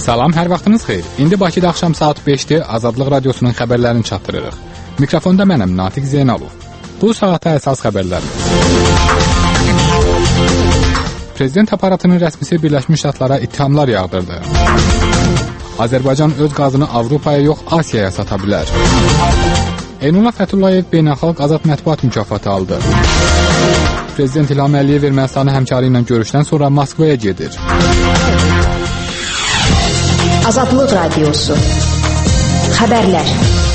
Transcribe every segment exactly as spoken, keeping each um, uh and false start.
Salam, hər vaxtınız xeyir. İndi Bakıda axşam saat beşdir, Azadlıq Radiosunun xəbərlərini çatdırırıq. Mikrofonda mənəm, Natiq Zeynalov. Bu saata əsas xəbərlərimiz. Prezident aparatının rəsmisi Birləşmiş Ştatlara ittihamlar yağdırdı. Azərbaycan öz qazını Avropaya yox, Asiyaya sata bilər. Eynullah Fəthullayev beynəlxalq azad mətbuat mükafatı aldı. Prezident İlham Əliyev Ermənistanı həmkarı ilə görüşdən sonra Moskvaya gedir. Azadlıq Radiosu. Xəbərlər.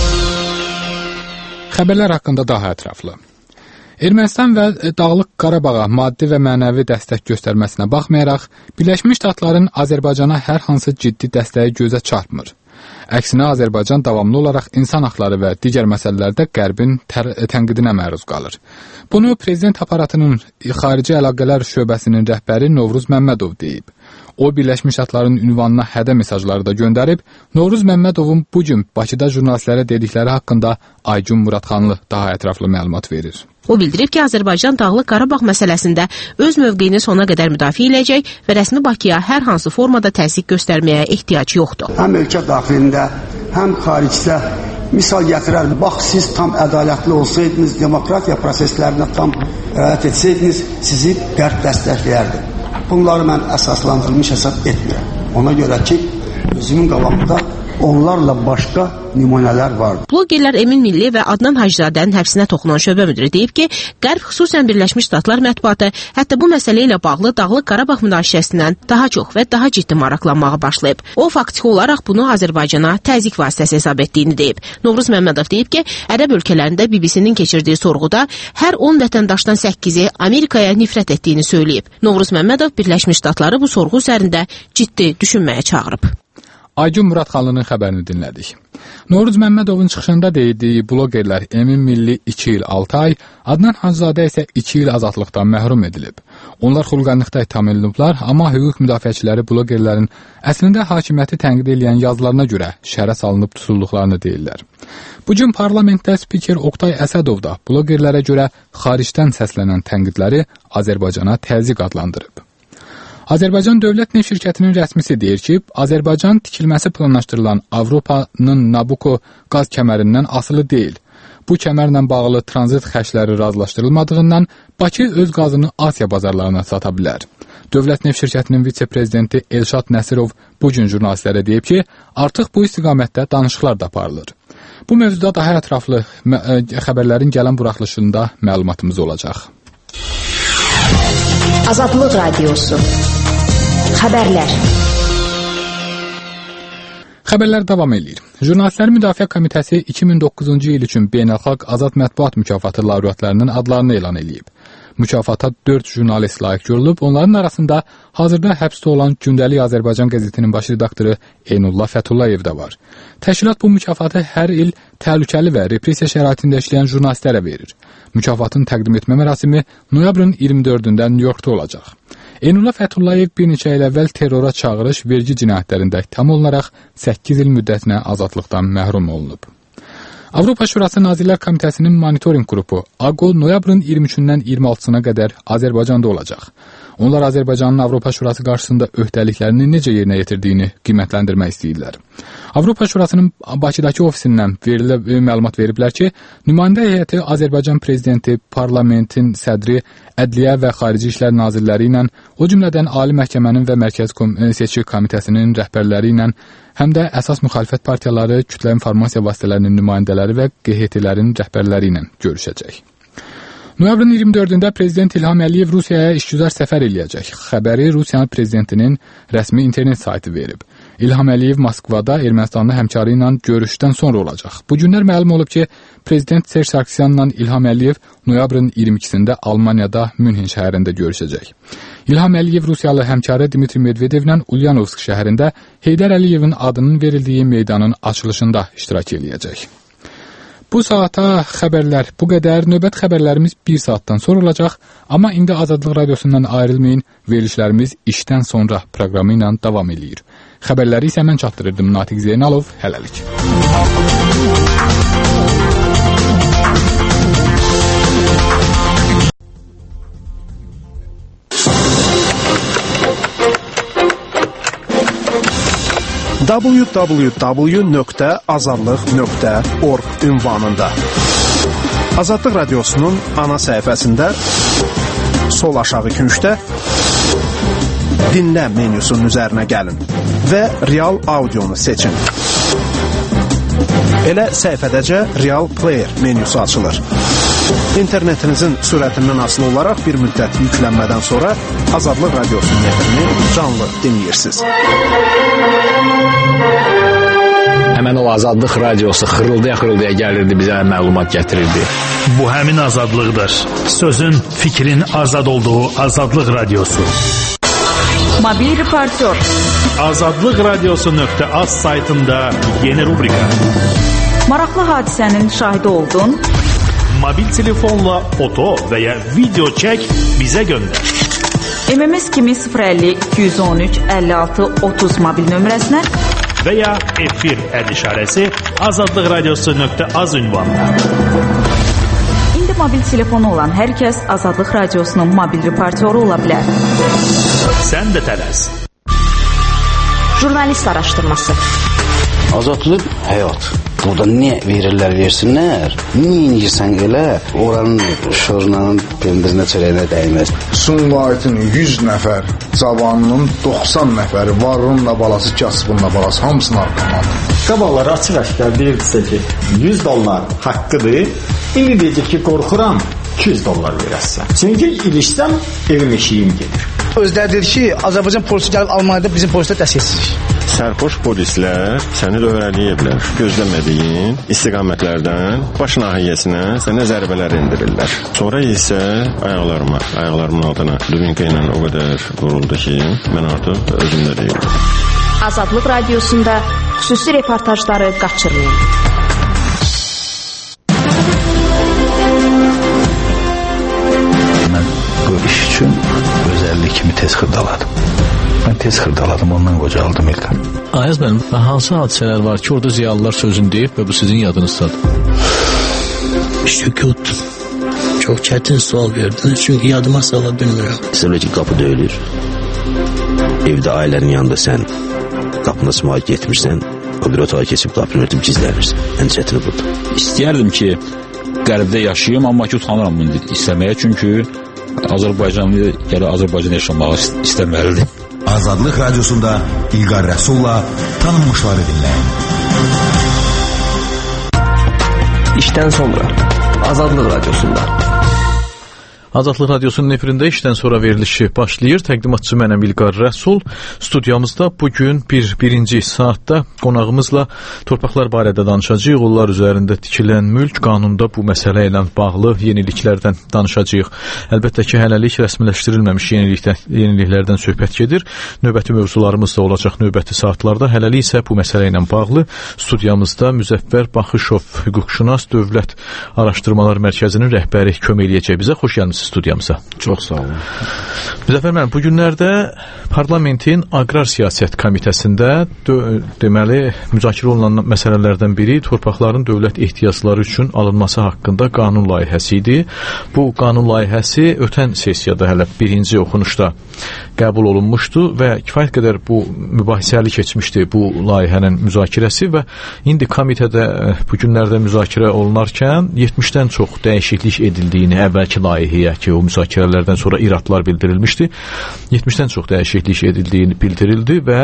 Xəbərlər haqqında daha ətraflı. Ermənistan və Dağlıq Qarabağa maddi və mənəvi dəstək göstərməsinə baxmayaraq, Birləşmiş Ştatların Azərbaycana hər hansı ciddi dəstəyi gözə çarpmır. Əksinə Azərbaycan davamlı olaraq insan haqları və digər məsələlərdə Qərbin tənqidinə məruz qalır. Bunu Prezident aparatının xarici əlaqələr şöbəsinin rəhbəri Novruz Məmmədov deyib. O, Birləşmiş Ştatların ünvanına hədə mesajları da göndərib, Novruz Məmmədovun bugün Bakıda jurnalistlərə dedikləri haqqında Aygün Muradxanlı daha ətraflı məlumat verir. O bildirib ki, Azərbaycan Dağlıq Qarabağ məsələsində öz mövqeyini sona qədər müdafiə edəcək və rəsmi Bakıya hər hansı formada təzyiq göstərməyə ehtiyac yoxdur. Həm ölkə daxilində, həm xaricdə misal gətirər, bax siz tam ədalətli olsaydınız, demokratiya proseslərinə tam riayət etsəydiniz, sizi qərb dəstəkləyərdi. Bunları mən əsaslandırılmış hesab etmirəm. Ona görə ki, özümün qabağımda onlarla başqa nümunələr vardır. Blogerlər Emin Milli və Adnan Hacızadənin həbsinə toxunan şöbə müdiri deyib ki, Qərb xüsusən Birləşmiş Ştatlar mətbuatı hətta bu məsələ ilə bağlı Dağlıq Qarabağ münaqişəsindən daha çox və daha ciddi maraqlanmağa başlayıb. O, faktiki olaraq bunu Azərbaycana təzyiq vasitəsi hesab etdiyini deyib. Novruz Məmmədov deyib ki, ərəb ölkələrində B B C-nin keçirdiyi sorğuda hər on vətəndaşdan səkkizi Amerikaya nifrət etdiyini söyləyib. Novruz Məmmədov Birləşmiş Ştatları bu sorğu üzərində ciddi düşünməyə çağırıb. Aygün Muradxanlının xəbərini dinlədik. Novruz Məmmədovun çıxışında deyildiyi blogerlər Emin Milli iki il altı ay, Adnan Hacızadə isə iki il azadlıqdan məhrum edilib. Onlar xulqanlıqda ittiham ediliblər, amma hüquq müdafiəçiləri blogerlərin əslində hakimiyyəti tənqid edən yazılarına görə şərə salınıb tutulduqlarını deyirlər. Bugün parlamentdə spiker Oqtay Əsədov da blogerlərə görə xaricdən səslənən tənqidləri Azərbaycana təzyiq adlandırıb. Azərbaycan Dövlət Neft Şirkətinin rəsmisi deyir ki, Azərbaycan tikilməsi planlaşdırılan Avropanın Nabucco qaz kəmərindən asılı deyil. Bu kəmərlə bağlı tranzit xərcləri razılaşdırılmadığından Bakı öz qazını Asiya bazarlarına sata bilər. Dövlət Neft Şirkətinin vitse-prezidenti Elşad Nəsirov bugün jurnalistlərə deyib ki, artıq bu istiqamətdə danışıqlar da aparılır. Bu mövzuda daha ətraflı xəbərlərin gələn buraxılışında məlumatımız olacaq. Azadlıq Radiosu. Xəbərlər. Xəbərlər davam edir. Jurnalistlərin Müdafiə Komitəsi iki min doqquzuncu il üçün Beynəlxalq Azad Mətbuat Mükafatı laureatlarının adlarını elan edib. Mükafata dörd jurnalist layiq görülüb, onların arasında hazırda həbsdə olan Gündəlik Azərbaycan qəzetinin baş redaktoru Eynullah Fəthullayev də var. Təşkilat bu mükafatı hər il təhlükəli və repressiya şəraitində işləyən jurnalistlərə verir. Mükafatın təqdim etmə mərasimi noyabrın iyirmi dördündə Nyu-Yorkda olacaq. Eynullah Fəthullayev bir neçə il əvvəl terrora çağırış vergi cinayətlərində ittiham olunaraq səkkiz il müddətinə azadlıqdan məhrum olunub. Avropa Şurası Nazirlər Komitəsinin monitoring qrupu A Q O noyabrın iyirmi üçündən iyirmi altısına qədər Azərbaycanda olacaq. Onlar Azərbaycanın Avropa Şurası qarşısında öhdəliklərini necə yerinə yetirdiyini qiymətləndirmək istəyirlər. Avropa Şurasının Bakıdakı ofisindən verilib, məlumat veriblər ki, nümayəndə heyəti Azərbaycan prezidenti, parlamentin sədri, ədliyyə və xarici işlər nazirləri ilə, o cümlədən Ali Məhkəmənin və Mərkəzi Seçki Komitəsinin rəhbərləri ilə, həm də əsas müxalifət partiyaları, kütlə informasiya vasitələrinin nümayəndələri və Q H T-lərin rəhbərləri ilə görüşəcək. Noyabrın iyirmi dördündə Prezident İlham Əliyev Rusiyaya işgüzar səfər eləyəcək. Xəbəri Rusiyanın prezidentinin rəsmi internet saytı verib. İlham Əliyev Moskvada Ermənistanlı həmkarı ilə görüşdən sonra olacaq. Bu günlər məlum olub ki, Prezident Serj Sarkisyanla İlham Əliyev noyabrın iyirmi ikisində Almaniyada Münhen şəhərində görüşəcək. İlham Əliyev Rusiyalı həmkarı Dmitri Medvedevlə Ulyanovsk şəhərində Heydər Əliyevin adının verildiyi meydanın açılışında iştirak eləyəcək. Bu saata xəbərlər bu qədər. Növbət xəbərlərimiz bir saatdan sonra olacaq. Amma indi Azadlıq Radiosundan ayrılmayın. Verilişlərimiz işdən sonra proqramı ilə davam edir. Xəbərləri isə mən çatdırırdım. Natiq Zeynalov, hələlik. w w w nöqtə azadlıq nöqtə org ünvanında. Azadlıq Radiosu'nun ana səhifəsində sol aşağı küncdə dinlə menyusunun üzərinə gəlin və Real Audionu seçin. Elə səhifədəcə Real Player menyusu açılır. İnternetinizin sürətindən asılı olaraq bir müddət yüklənmədən sonra Azadlıq Radiosu'nun efrini canlı dinləyirsiniz. Həmən o Azadlıq Radiosu xırıldaya-xırıldaya gəlirdi, bizə məlumat gətirirdi. Bu həmin azadlıqdır. Sözün, fikrin azad olduğu Azadlıq Radiosu. Mobil reportör. azadlıq radiosu nöqtə az saytında yeni rubrika. Maraqlı hadisənin şahidi oldun. Mobil telefonla foto və ya video çək, bizə göndər. M M S kimi sıfır əlli iki yüz on üç əlli altı otuz mobil nömrəsinə və ya efir əd işarəsi azadlıq radiosu nöqtə az ünvanına. İndi mobil telefonu olan hər kəs Azadlıq Radiosunun mobil reportyoru ola bilər. Sən də tələs. Jurnalist araşdırması. Azadlıq həyat. Burada nə verirlər versinlər, nə inirsən elə, oranın şorunanın pendirinə çörəyinə dəyməz. Sumqayıtın yüz nəfər cavanının doxsan nəfəri varınla balası, kasbınla balası hamısını arqalandı. Qabaqları açıq-aşkar deyirdisə ki, yüz dollar haqqıdır, indi deyəcək ki, qorxuram, iki yüz dollar verəsən. Çünki ilişsəm, evim eşiyim gedir. Özləri dedi ki, Azərbaycan polisi gəlib Almaniyada bizim polislər dəstəksizlik. Sərxoş polislər səni öyrələyiblər. Gözləmədiyin istiqamətlərdən baş nahiyəsinə sənə zərbələr endirirlər. Sonra isə ayaqlarıma, ayaqlarımın altına dubinka ilə o qədər vuruldu ki, mən artıq özümdə deyildim. Azadlıq Radiosunda xüsusi reportajları qaçırmayın. Mən bu iş üçün özəllik kimi tez xırdaladım. Mən tez xırdaladım, ondan qocaldım İlqar. Ayaz mənim, hansı hadisələr var ki, orada ziyalılar sözünü deyib və bu sizin yadınızdadır? Sükut. Çox çətin sual verdiniz, çünki yadıma sala bilmirəm. Sizə ki, qapı döyülür. Evdə ailənin yanında sən qapına sımağa getmirsən, o bir otağa keçib qapını örtüb gizlənirsən. Ən çətini burada. İstəyərdim ki, qərbdə yaşayayım, amma ki, utanıram bunu istəməyə, çünki Azərbaycanlı ya da Azərbaycan yaşamağı istəməlidir. Azadlıq Radiosunda İlqar Rəsulla tanınmışları dinləyin. İşdən sonra Azadlıq Radiosunda. Azadlıq Radiosunun efirində işdən sonra verilişi başlayır. Təqdimatçı mənəm İlqar Rəsul. Studiyamızda bugün bir birinci saatda qonağımızla torpaqlar barədə danışacağıq. Onlar üzərində tikilən mülk qanunda bu məsələ ilə bağlı yeniliklərdən danışacağıq. Əlbəttə ki, hələlik rəsmiləşdirilməmiş yenilikdən, yeniliklərdən söhbət gedir. Növbəti mövzularımız da olacaq növbəti saatlarda. Hələlik isə bu məsələ ilə bağlı studiyamızda Müzəffər Baxışov, hüquqşünas Dövlət Araşdırmalar Mərkəzinin rəhbəri kömək eləyəcək bizə. Xoş gəlmisiniz studiyamıza. Çox sağ olun. Müzəffər müəllim, bu günlərdə Parlamentin Aqrar Siyasət Komitəsində deməli müzakirə olunan məsələlərdən biri torpaqların dövlət ehtiyacları üçün alınması haqqında qanun layihəsi idi. Bu qanun layihəsi ötən sessiyada hələ birinci oxunuşda qəbul olunmuşdu və kifayət qədər bu mübahisəli keçmişdi bu layihənin müzakirəsi və indi komitədə bu günlərdə müzakirə olunarkən yetmişdən çox dəyişiklik edildiyini əvvəlki layihəyə ki, o müzakirələrdən sonra iradlar bildirilmişdi. yetmişdən çox dəyişiklik edildiyini bildirildi və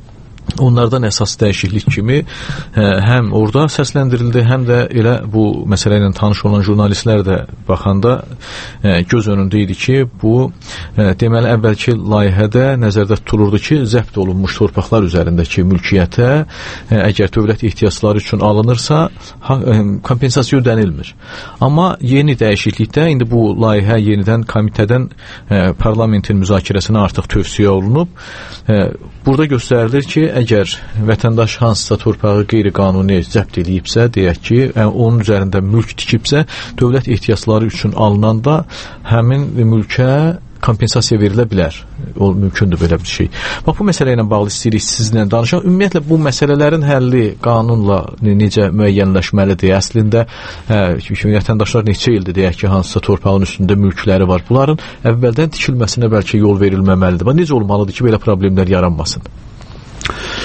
onlardan əsas dəyişiklik kimi ə, həm orada səsləndirildi, həm də elə bu məsələ ilə tanış olan jurnalistlər də baxanda ə, göz önündə idi ki, bu ə, deməli əvvəlki layihədə nəzərdə tutulurdu ki, zəbt olunmuş torpaqlar üzərindəki mülkiyyətə ə, əgər dövlət ehtiyacları üçün alınırsa, ha, ə, kompensasiya ödənilmir. Amma yeni dəyişiklikdə indi bu layihə yenidən komitədən ə, parlamentin müzakirəsinə artıq tövsiyə olunub. Ə, burada göstərilir ki, əgər vətəndaş hansısa torpağı qeyri-qanuni zəbt edibsə, deyək ki, onun üzərində mülk tikibsə, dövlət ehtiyacları üçün alınanda həmin mülkə kompensasiya verilə bilər. O mümkündür belə bir şey. Bax, bu məsələ ilə bağlı istəyirik sizinlə danışaq. Ümumiyyətlə, bu məsələlərin həlli qanunla necə müəyyənləşməlidir? Əslində, hə, vətəndaşlar neçə ildir, deyək ki, hansısa torpağın üstündə mülkləri var. Bunların əvvəldən tikilməsinə bəlkə yol verilməməlidir. Bax, necə olmalıdır ki, belə problemlər yaranmasın?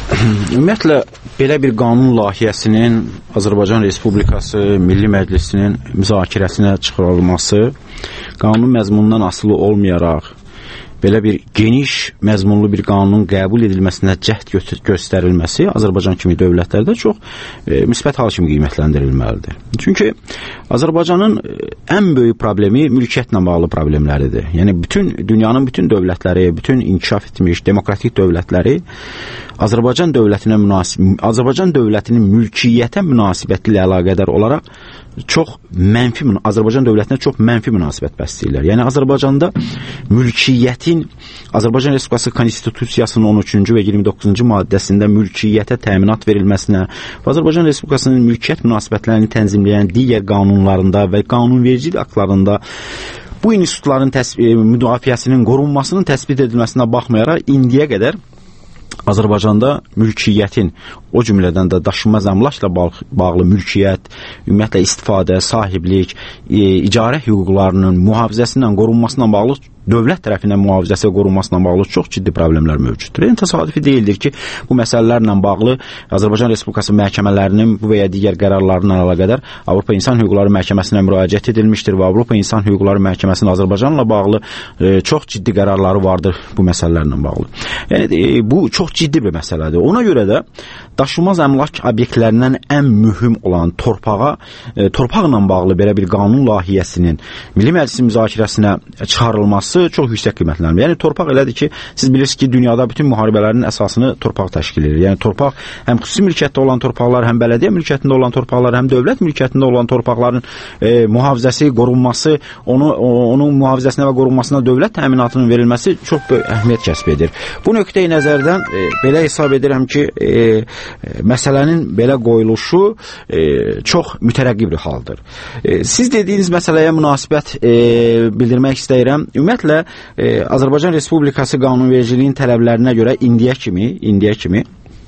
Ümumiyyətlə belə bir qanun layihəsinin Azərbaycan Respublikası Milli Məclisinin müzakirəsinə çıxarılması, qanun məzmunundan asılı olmayaraq belə bir geniş məzmunlu bir qanunun qəbul edilməsinə cəhd gö göstərilməsi Azərbaycan kimi dövlətlərdə çox e, müsbət hal kimi qiymətləndirilməlidir. Çünki Azərbaycanın ən böyük problemi mülkiyyətlə bağlı problemləridir. Yəni bütün dünyanın bütün dövlətləri, bütün inkişaf etmiş demokratik dövlətləri Azərbaycan dövlətinə münasib Azərbaycan dövlətinin mülkiyyətə münasibəti ilə əlaqədar olaraq çox mənfi Azərbaycan dövlətinə çox mənfi münasibət bəsləyirlər. Yəni Azərbaycanda mülkiyyətin Azərbaycan Respublikası Konstitusiyasının on üçüncü və iyirmi doqquzuncu maddəsində mülkiyyətə təminat verilməsinə və Azərbaycan Respublikasının mülkiyyət münasibətlərini tənzimləyən digər qanunlarında və qanunvericilik aktlarında bu institutların müdafiəsinin qorunmasının təsbit edilməsinə baxmayaraq indiyə qədər Azərbaycanda mülkiyyətin, o cümlədən də daşınmaz əmlakla bağlı mülkiyyət, ümumiyyətlə istifadə, sahiblik, e, icarə hüquqlarının mühafizəsindən qorunmasından bağlı dövlət tərəfindən mühafizəsi və qorunmasına bağlı çox ciddi problemlər mövcuddur. Yəni təsadüfi deyildir ki, bu məsələlərlə bağlı Azərbaycan Respublikası məhkəmələrinin bu və ya digər qərarlarına əlaqədar Avropa İnsan Hüquqları Məhkəməsinə müraciət edilmişdir və Avropa İnsan Hüquqları Məhkəməsinin Azərbaycanla bağlı e, çox ciddi qərarları vardır bu məsələlərlə bağlı. Yəni e, bu çox ciddi bir məsələdir. Ona görə də daşınmaz əmlak obyektlərindən ən mühüm olan torpağa, e, torpaqla bağlı belə bir qanun layihəsinin Milli Məclisin müzakirəsinə çıxarılması çox yüksək qiymətlənir. Yəni torpaq elədir ki, siz bilirsiniz ki, dünyada bütün müharibələrin əsasını torpaq təşkil edir. Yəni torpaq həm xüsusi mülkiyyətdə olan torpaqlar, həm bələdiyyə mülkiyyətində olan torpaqlar, həm dövlət mülkiyyətində olan torpaqların e, mühafizəsi, qorunması, onu onun mühafizəsinə və qorunmasına dövlət təminatının verilməsi çox böyük əhəmiyyət kəsb edir. Bu nöqteyi nəzərdən e, belə hesab edirəm ki, e, e, məsələnin belə qoyuluşu e, çox mütərəqqib bir haldır. E, siz dediyiniz məsələyə münasibət e, bildirmək istəyirəm. Ümumiyyətlə e, Azərbaycan Respublikası qanunvericiliyin tələblərinə görə indiyə kimi, indiyə kimi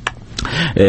e,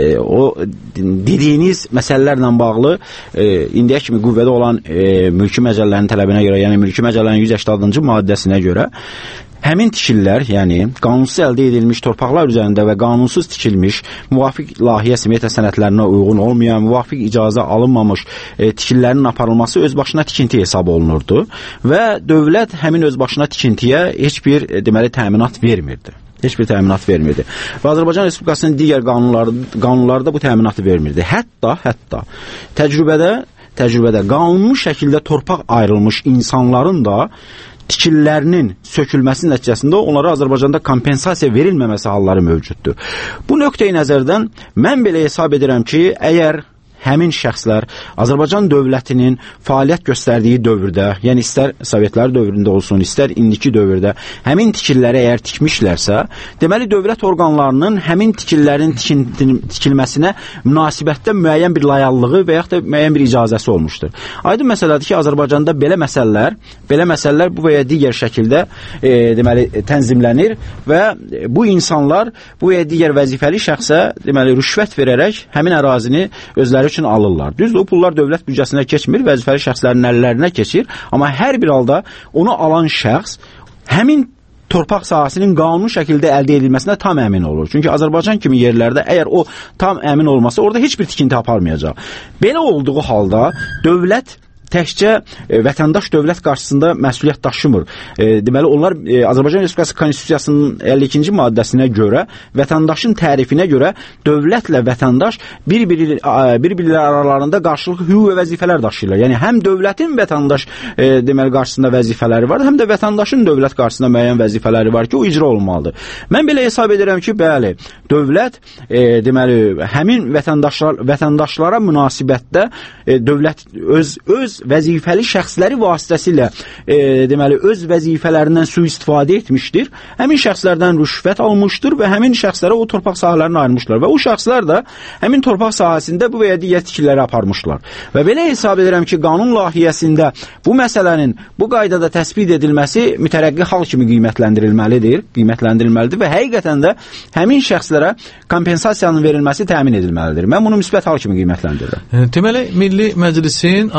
o dediyiniz məsələlərlə bağlı e, indiyə kimi qüvvədə olan e, mülki məcəllərin tələbinə görə, yəni mülki məcəllərin yüz səkkizinci maddəsinə görə həmin tikililər, yəni qanunsuz əldə edilmiş torpaqlar üzərində və qanunsuz tikilmiş, müvafiq layihə simiyyətə sənədlərinə uyğun olmayan, müvafiq icazə alınmamış e, tikililərin aparılması öz başına tikinti hesab olunurdu və dövlət həmin öz başına tikintiyə heç bir e, deməli təminat vermirdi. Heç bir təminat vermirdi. Və Azərbaycan Respublikasının digər qanunları, qanunları da bu təminatı vermirdi. Hətta, hətta təcrübədə, təcrübədə qanunlu şəkildə torpaq ayrılmış insanların da tikililərinin sökülməsi nəticəsində onlara Azərbaycanda kompensasiya verilməməsi halları mövcuddur. Bu nöqteyi nəzərdən mən belə hesab edirəm ki, əgər həmin şəxslər Azərbaycan dövlətinin fəaliyyət göstərdiyi dövrdə, yəni istər Sovetlər dövründə olsun, istər indiki dövrdə həmin tikililəri əgər tikmişlərsə, deməli dövlət orqanlarının həmin tikililərin tikilməsinə münasibətdə müəyyən bir layallığı və yaxud da müəyyən bir icazəsi olmuşdur. Aydın məsələdir ki, Azərbaycanda belə məsələlər, belə məsələlər bu və ya digər şəkildə e, deməli tənzimlənir və bu insanlar bu və ya digər vəzifəli şəxsə deməli rüşvət verərək həmin ərazini özləri üçün alırlar. Düzdür, o pullar dövlət büdcəsinə keçmir, vəzifəli şəxslərin əllərinə keçir, amma hər bir halda onu alan şəxs həmin torpaq sahəsinin qanuni şəkildə əldə edilməsinə tam əmin olur. Çünki Azərbaycan kimi yerlərdə əgər o tam əmin olmasa, orada heç bir tikinti aparmayacaq. Belə olduğu halda dövlət təkcə e, vətəndaş dövlət qarşısında məsuliyyət daşımır. E, deməli, onlar e, Azərbaycan Respublikası Konstitusiyasının əlli ikinci maddəsinə görə, vətəndaşın tərifinə görə dövlətlə vətəndaş bir-biri bir-birləri aralarında qarşılıqlı hüquq və vəzifələr daşıyırlar. Yəni, həm dövlətin vətəndaş e, deməli, qarşısında vəzifələri var, həm də vətəndaşın dövlət qarşısında müəyyən vəzifələri var ki, o icra olmalıdır. Mən belə hesab edirəm ki, bəli, dövlət e, deməli, həmin vətəndaşlar, vətəndaşlara münasibətdə e, dövlət öz, öz vəzifəli şəxsləri vasitəsilə e, deməli öz vəzifələrindən sui-istifadə etmişdir. Həmin şəxslərdən rüşvət almışdır və həmin şəxslərə o torpaq sahələrini ayırmışlar və o şəxslər də həmin torpaq sahəsində bu və ya digər tikililəri aparmışlar. Və belə hesab edirəm ki, qanun layihəsində bu məsələnin bu qaydada təsbit edilməsi mütərəqqi hal kimi qiymətləndirilməlidir, qiymətləndirilməlidir və həqiqətən də həmin şəxslərə kompensasiyanın verilməsi təmin edilməlidir. Mən bunu müsbət hal kimi qiymətləndirirəm. Deməli, Milli Məclisin Aqrar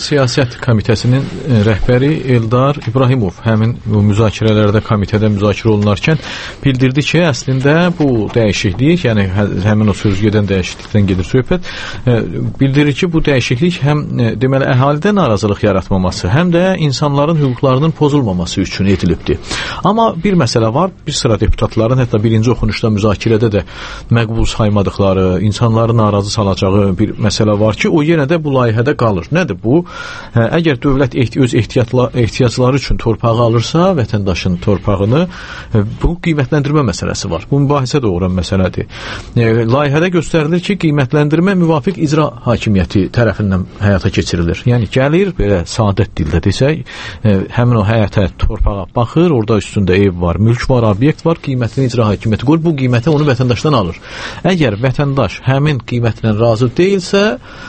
Siyasət Komitəsinin rəhbəri Eldar İbrahimov həmin bu müzakirələrdə komitədə müzakirə olunarkən bildirdi ki, əslində bu dəyişiklik, yəni həmin o sözgedən dəyişiklikdən gedir söhbət, bildirir ki, bu dəyişiklik həm deməli əhalidə narazılıq yaratmaması, həm də insanların hüquqlarının pozulmaması üçün edilibdir. Amma bir məsələ var, bir sıra deputatların hətta birinci oxunuşda müzakirədə də məqbul saymadıqları, insanları narazı salacağı bir məsələ var ki, o yenə də bu layihədə qalır. Nədir bu? Hə, əgər dövlət ehti öz ehtiyatla, ehtiyacları üçün torpağı alırsa, vətəndaşın torpağını, bu qiymətləndirmə məsələsi var. Bu mübahisə doğuran məsələdir. E, layihədə göstərilir ki, qiymətləndirmə müvafiq icra hakimiyyəti tərəfindən həyata keçirilir. Yəni gəlir, belə sadət dildə desək, e, həmin o həyətə, torpağa baxır, orada üstündə ev var, mülk var, obyekt var, qiymətini icra hakimiyyəti qoyur, bu qiyməti onu vətəndaşdan alır. Əgər vətəndaş həmin qiymətlə razı deyilsə,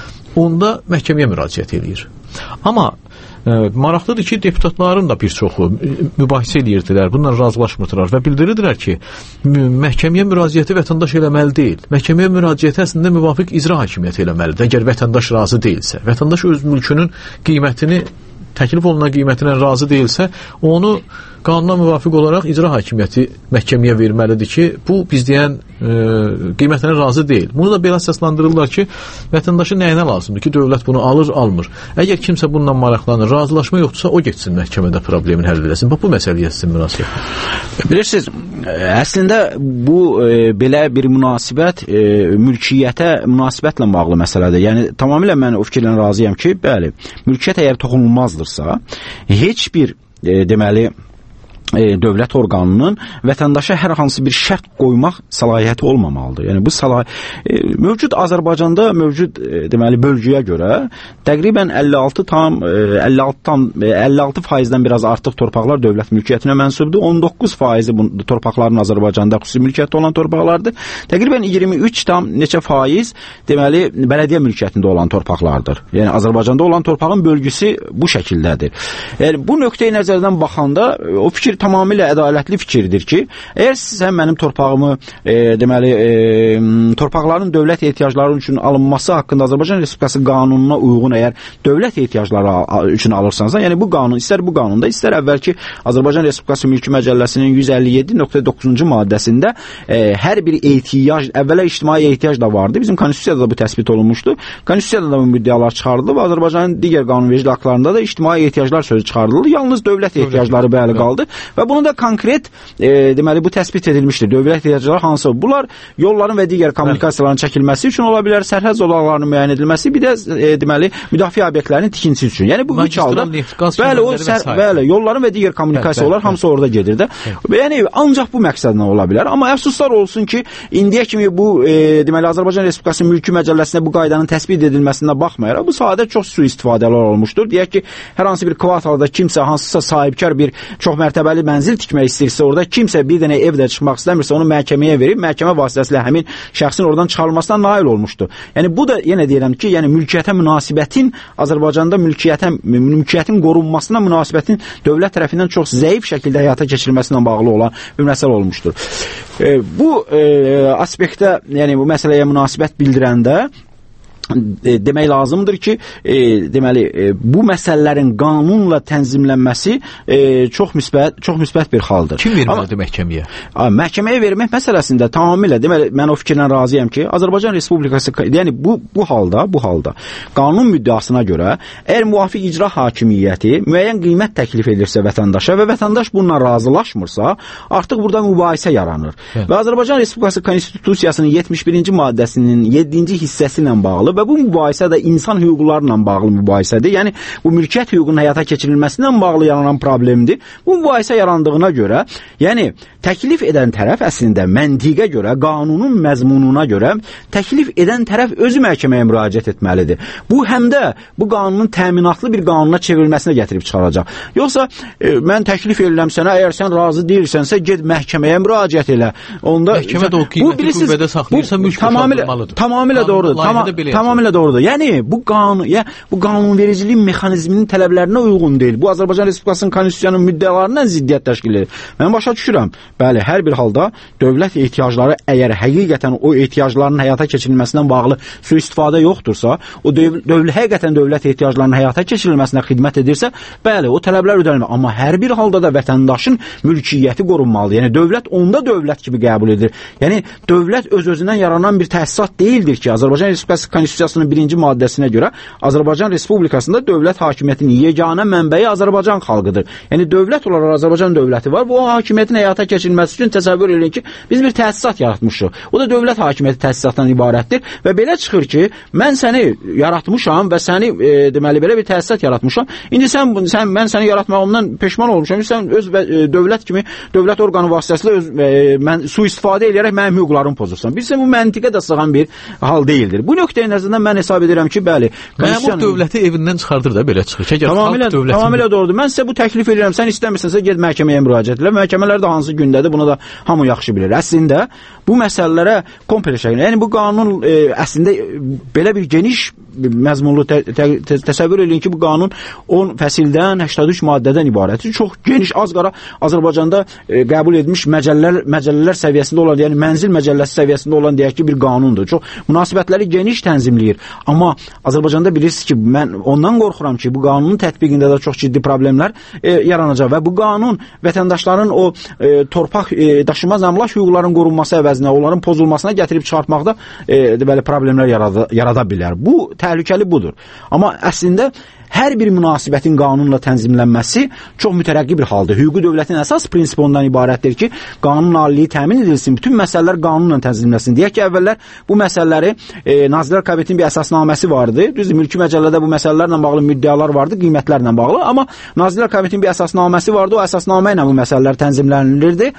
onda məhkəməyə müraciət edir. Amma e, maraqlıdır ki, deputatların da bir çoxu mübahisə edirdilər, bununla razılaşmırdılar və bildirirdilər ki, məhkəməyə müraciəti vətəndaş eləməli deyil. Məhkəməyə müraciəti əslində müvafiq icra hakimiyyəti eləməlidir, əgər vətəndaş razı deyilsə. Vətəndaş öz mülkünün qiymətini, təklif olunan qiymətinə razı deyilsə, onu qanuna müvafiq olaraq icra hakimiyyəti məhkəməyə verməlidir ki, bu biz deyən e, qiymətinə razı deyil. Bunu da belə əsaslandırırlar ki, vətəndaşın nəyinə lazımdır ki, dövlət bunu alır, almır. Əgər kimsə bununla maraqlanır, razılaşma yoxdursa, o getsin məhkəmədə problemin həll edilsin. Bax, bu məsələyə sizin münasibət. Bilirsiniz, əslində bu e, belə bir münasibət e, mülkiyyətə münasibətlə bağlı məsələdir. Yəni, tamamilə mən o fikirlə razıyam ki, bəli, mülkiyyət əgər toxunulmazdırsa, heç bir e, deməli, E, dövlət orqanının vətəndaşa hər hansı bir şərt qoymaq səlahiyyəti olmamalıdır. Yəni bu səlahiyyət e, mövcud Azərbaycanda mövcud e, deməli bölgüyə görə təqribən əlli altı tam əlli altı tam əlli altı faizdən biraz artıq torpaqlar dövlət mülkiyyətinə mənsubdur. on doqquz faizi bu torpaqların Azərbaycanda xüsusi mülkiyyətdə olan torpaqlardır. Təqribən iyirmi üç tam neçə faiz deməli bələdiyyə mülkiyyətində olan torpaqlardır. Yəni Azərbaycanda olan torpağın bölgüsü bu şəkildədir. Yəni bu nöqteyi nəzərdən baxanda o fikir tamamilə ədalətli fikirdir ki, əgər sən mənim torpağımı e, deməli e, torpaqların dövlət ehtiyacları üçün alınması haqqında Azərbaycan Respublikası qanununa uyğun əgər dövlət ehtiyacları üçün alırsansa, yəni bu qanun, istər bu qanunda, istər əvvəlki Azərbaycan Respublikası Mülki Məcəlləsinin yüz əlli yeddi nöqtə doqquzuncu maddəsində e, hər bir ehtiyac, əvvələ ictimai ehtiyac da vardı. Bizim konstitusiyada da bu təsbit olunmuşdu. Konstitusiyada da bu müddəalar çıxarıldı və Azərbaycanın digər qanunverici aktlarında da ictimai ehtiyaclar sözü çıxarıldı. Yalnız dövlət ehtiyacları bəli qaldı. Və bunu da konkret e, deməli bu təsbit edilmişdir. Dövlət ehtiyacları hansı? Bunlar yolların və digər kommunikasiyaların çəkilməsi üçün ola bilər, sərhəd zolaqlarının müəyyən edilməsi, bir də e, deməli müdafiə obyektlərinin tikintisi üçün. Yəni bu üç halda bəli o sər, bəli yolların və digər kommunikasiyalar hamısı orada gedir də. Yəni ancaq bu məqsədlə ola bilər. Amma əfsuslar olsun ki, indiyə kimi bu e, deməli Azərbaycan Respublikası Mülki Məcəlləsində bu qaydanın təsbit edilməsinə baxmayaraq bu sahədə çox sui-istifadələr olmuşdur. Deyək ki, hər hansı bir kvartalda kimsə hansısa sahibkar bir çox mərtəbəli mənzil tikmək istəyirsə, orada kimsə bir dənə evdə çıxmaq istəmirsə, onu məhkəməyə verib, məhkəmə vasitəsilə həmin şəxsin oradan çıxarılmasına nail olmuşdu. Yəni bu da yenə deyirəm ki, yəni mülkiyyətə münasibətin Azərbaycanda mülkiyyətə mülkiyyətin qorunmasına münasibətin dövlət tərəfindən çox zəif şəkildə həyata keçirilməsinə bağlı olan bir məsələ olmuşdur. E, bu e, aspektdə, yəni bu məsələyə münasibət bildirəndə E, demək lazımdır ki, e, deməli e, bu məsələlərin qanunla tənzimlənməsi e, çox müsbət, çox müsbət bir haldır. Kim verməlidir məhkəməyə? A, məhkəməyə vermək məsələsində tamamilə deməli mən o fikirlə razıyam ki, Azərbaycan Respublikası, yəni bu bu halda, bu halda qanun müddəasına görə əgər müvafiq icra hakimiyyəti müəyyən qiymət təklif edirsə vətəndaşa və vətəndaş bununla razılaşmırsa, artıq burada mübahisə yaranır. Hə. Və Azərbaycan Respublikası Konstitusiyasının yetmiş birinci maddəsinin yeddinci hissəsi ilə bağlı və bu mübahisə də insan hüquqlarla bağlı mübahisədir. Yəni bu mülkiyyət hüququnun həyata keçirilməsindən bağlı yaranan problemdir. Bu mübahisə yarandığına görə, yəni təklif edən tərəf əslində məntiqə görə, qanunun məzmununa görə təklif edən tərəf özü məhkəməyə müraciət etməlidir. Bu həm də bu qanunun təminatlı bir qanuna çevrilməsinə gətirib çıxaracaq. Yoxsa e, mən təklif edirəm sənə, əgər sən razı deyilsənsə, get məhkəməyə müraciət elə. Onda məhkəmə də o qiyməti qüvvədə saxlayırsa mülk boşaldılmalıdır. Tamamilə doğrudur. Tamam, tamamilə doğrudur. Yəni bu qanun, ya bu qanunvericilik mexanizminin tələblərinə uyğun deyil. Bu Azərbaycan Respublikasının konstitusiyasının müddəalarına ziddiyyət təşkil edir. Mən başa düşürəm. Bəli, hər bir halda dövlət ehtiyacları əgər həqiqətən o ehtiyacların həyata keçirilməsindən bağlı sui-istifadə yoxdursa, o dövlət həqiqətən dövlət ehtiyaclarının həyata keçirilməsinə xidmət edirsə, bəli, o tələblər ödənilməli. Amma hər bir halda da vətəndaşın mülkiyyəti qorunmalıdır. Yəni dövlət onda dövlət kimi qəbul edilir. Yəni dövlət öz-özündən yaranan bir təsisat deyildir ki, Azərbaycan Respublikası konstitusiyasının birinci maddəsinə görə Azərbaycan Respublikasında dövlət hakimiyyətinin yeganə mənbəyi Azərbaycan xalqıdır. Yəni dövlət olaraq Azərbaycan dövləti var və o hakimiyyətin həyata keçirilməsi üçün təsəvvür edin ki, biz bir təsisat yaratmışıq. O da dövlət hakimiyyəti təsisatdan ibarətdir və belə çıxır ki, mən səni yaratmışam və səni e, deməli belə bir təsisat yaratmışam. İndi sən sən mən səni yaratmağımdan peşman olmuşam. Sən öz e, dövlət kimi dövlət orqanı vasitəsilə öz e, mən sui-istifadə edərək mənim hüquqlarımı pozursan. Bilirsən bu məntiqə də sığan bir hal deyildir. Bu nöqteyi nəzərdən mən hesab edirəm ki, bəli, məmur dövləti evindən çıxardır da belə çıxır. Əgər tamamilə, xalq dövləti tamamilə doğrudur. Mən sizə bu təklif edirəm. Sən istəmirsənsə get məhkəməyə müraciət elə. Məhkəmələr də hansı gündədir, bunu da hamı yaxşı bilir. Əslində bu məsələlərə kompleks şəkildə, yəni bu qanun e, əslində belə bir geniş məzmunlu tə, tə, tə, təsəvvür edin ki, bu qanun on fəsildən, səksən üç maddədən ibarətdir. Çox geniş, az qara Azərbaycanda e, qəbul edilmiş məcəllələr, məcəllələr səviyyəsində olan, yəni mənzil məcəlləsi səviyyəsində olan deyək ki, bir qanundur. Çox münasibətləri geniş tənzimləyir. Amma Azərbaycanda bilirsiniz ki, mən ondan qorxuram ki, bu qanunun tətbiqində də çox ciddi problemlər e, yaranacaq və bu qanun vətəndaşların o e, torpaq e, daşınmaz əmlak hüquqlarının qorunması əvəzinə onların pozulmasına gətirib çıxartmaqda e, deməli problemlər yarada, yarada bilər. Bu təhlükəli budur. Amma əslində hər bir münasibətin qanunla tənzimlənməsi çox mütərəqqi bir haldır. Hüquqi dövlətin əsas prinsipi ondan ibarətdir ki, qanun aliliyi təmin edilsin, bütün məsələlər qanunla tənzimlənsin. Deyək ki, əvvəllər bu məsələləri e, Nazirlər Kabinetinin bir əsasnaməsi vardı. Düzdür, mülki məcəllədə bu məsələlərlə bağlı müddəalar vardı, qiymətlərlə bağlı. Amma Nazirlər Kabinetinin bir əsasnaməsi vardı, o əsasnamə ilə bu məsələlər tənzimlənilirdi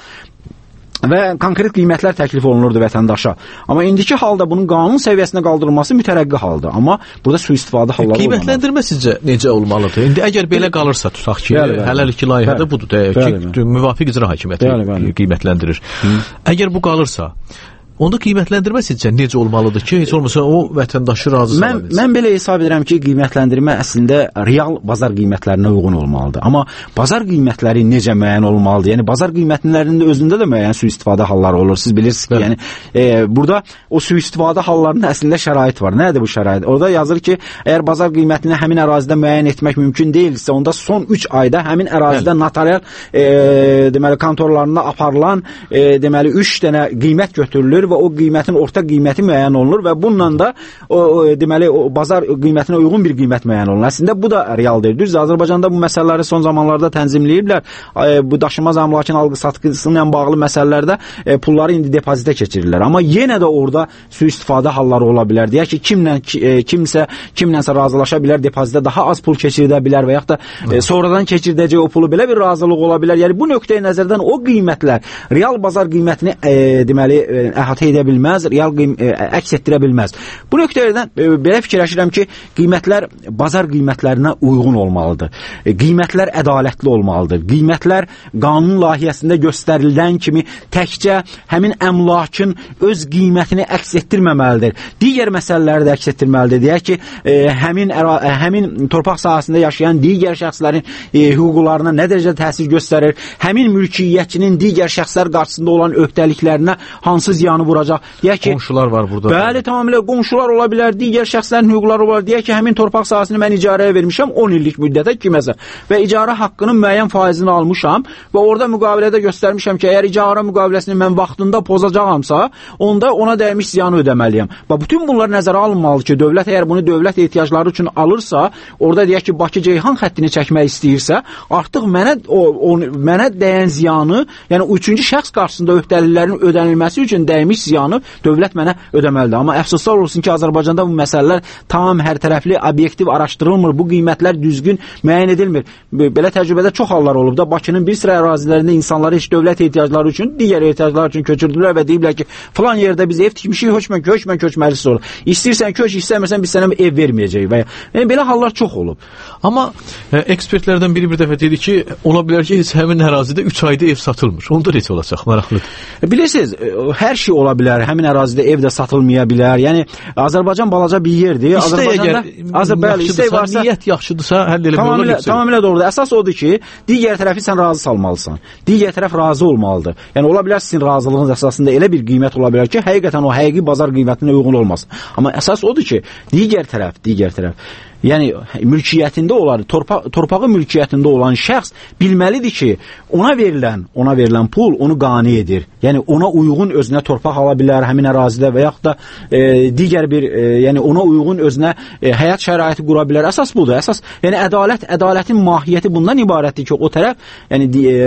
və konkret qiymətlər təklif olunurdu vətəndaşa. Amma indiki halda bunun qanun səviyyəsinə qaldırılması mütərəqqi haldır. Amma burada sui-istifadə halları olmalıdır. Qiymətləndirmə sizcə necə olmalıdır? İndi əgər belə qalırsa, tutaq ki, hələlik layihədə budur, deyək ki, müvafiq icra hakimiyyəti qiymətləndirir. Hı. Əgər bu qalırsa, onda qiymətləndirmə sizcə necə olmalıdır ki, heç olmasa o vətəndaşı razı sala bilsin? Mən belə hesab edirəm ki, qiymətləndirmə əslində real bazar qiymətlərinə uyğun olmalıdır. Amma bazar qiymətləri necə müəyyən olmalıdır? Yəni bazar qiymətlərinin özündə də müəyyən sui-istifadə halları olur. Siz bilirsiniz ki, yəni e, burada o sui-istifadə hallarının əslində şərait var. Nədir bu şərait? Orada yazır ki, əgər bazar qiymətini həmin ərazidə müəyyən etmək mümkün deyilsə, onda son üç ayda həmin ərazidə notarial e, deməli kontorlarında aparılan e, deməli üç dənə qiymət götürülür və o qiymətin orta qiyməti müəyyən olunur və bununla da o, o deməli o bazar qiymətinə uyğun bir qiymət müəyyən olunur. Əslində bu da real deyil. Düzdür, Azərbaycanda bu məsələləri son zamanlarda tənzimləyiblər. E, bu daşınmaz əmlakın alqı-satqısı ilə bağlı məsələlərdə e, pulları indi depozitə keçirirlər. Amma yenə də orada sui-istifadə halları ola bilər. Deyək ki, kimlə e, kimsə kimlənsə razılaşa bilər, depozitə daha az pul keçirdə bilər və yaxud da e, sonradan keçirdəcək o pulu belə bir razılıq ola bilər. Yəni bu nöqteyi nəzərdən o qiymətlər real bazar qiymətini e, deməli e, əhatə edə bilməz, real qiym ə, əks etdirə bilməz. Bu nöqtələrdən ə, belə fikirləşirəm ki, qiymətlər bazar qiymətlərinə uyğun olmalıdır. E, qiymətlər ədalətli olmalıdır. Qiymətlər qanun layihəsində göstərilən kimi təkcə həmin əmlakın öz qiymətini əks etdirməməlidir. Digər məsələləri də əks etdirməlidir. Deyək ki, e, həmin əra, ə, həmin torpaq sahəsində yaşayan digər şəxslərin e, hüquqlarına nə dərəcədə təsir göstərir? Həmin mülkiyyətçinin digər şəxslər qarşısında olan öhdəliklərinə hansı ziyanı vuracaq? Deyək ki, qonşular var burada. Bəli, tamamilə qonşular ola bilər, digər şəxslərin hüquqları ola bilər. Deyək ki, həmin torpaq sahəsini mən icarəyə vermişəm on illik müddətə kiməsə və icarə haqqının müəyyən faizini almışam və orada müqavilədə göstərmişəm ki, əgər icarə müqaviləsini mən vaxtında pozacağamsa, onda ona dəymiş ziyanı ödəməliyəm. Və bütün bunlar nəzərə alınmalı ki, dövlət əgər bunu dövlət ehtiyacları üçün alırsa, orada deyək ki, Bakı-Ceyhan xəttini çəkmək istəyirsə, artıq mənə o, o mənə dəyən ziyanı, yəni üçüncü şəxs qarşısında öhdəliklərin ödənilməsi üçün dəymiş ziyanı dövlət mənə ödəməlidir. Amma əfsuslar olsun ki, Azərbaycanda bu məsələlər tam hər tərəfli, obyektiv araşdırılmır. Bu qiymətlər düzgün müəyyən edilmir. Belə təcrübədə çox hallar olub da Bakının bir sıra ərazilərində insanları heç dövlət ehtiyacları üçün, digər ehtiyaclar üçün köçürdülər və deyiblər ki, falan yerdə biz ev tikmişik, hökmən köçmən köçməlisi olur. İstəyirsən köç, istəmirsən biz sənə ev verməyəcəyik və yəni belə hallar çox olub. Amma e, ekspertlərdən biri bir dəfə dedi ki, ola bilər ki, heç həmin ərazidə üç ayda ev satılmır. Onda necə olacaq? Maraqlıdır. E, bilirsiniz, e, hər şey ola bilər, həmin ərazidə ev də satılmaya bilər. Yəni Azərbaycan balaca bir yerdir. Azərbaycanda Azərbaycan istək varsa, niyyət yaxşıdırsa həll eləmək olar. Tamamilə, tamamilə doğrudur. Əsas odur ki, digər tərəfi sən razı salmalısan. Digər tərəf razı olmalıdır. Yəni ola bilər sizin razılığınız əsasında elə bir qiymət ola bilər ki, həqiqətən o həqiqi bazar qiymətinə uyğun olmasın. Amma əsas odur ki, digər tərəf, digər tərəf yəni mülkiyyətində olan, torpa, torpağı mülkiyyətində olan şəxs bilməlidir ki, ona verilən, ona verilən pul onu qane edir. Yəni ona uyğun özünə torpaq ala bilər həmin ərazidə və yaxud da e, digər bir, e, yəni ona uyğun özünə e, həyat şəraiti qura bilər. Əsas budur. Əsas, yəni ədalət, ədalətin mahiyyəti bundan ibarətdir ki, o tərəf, yəni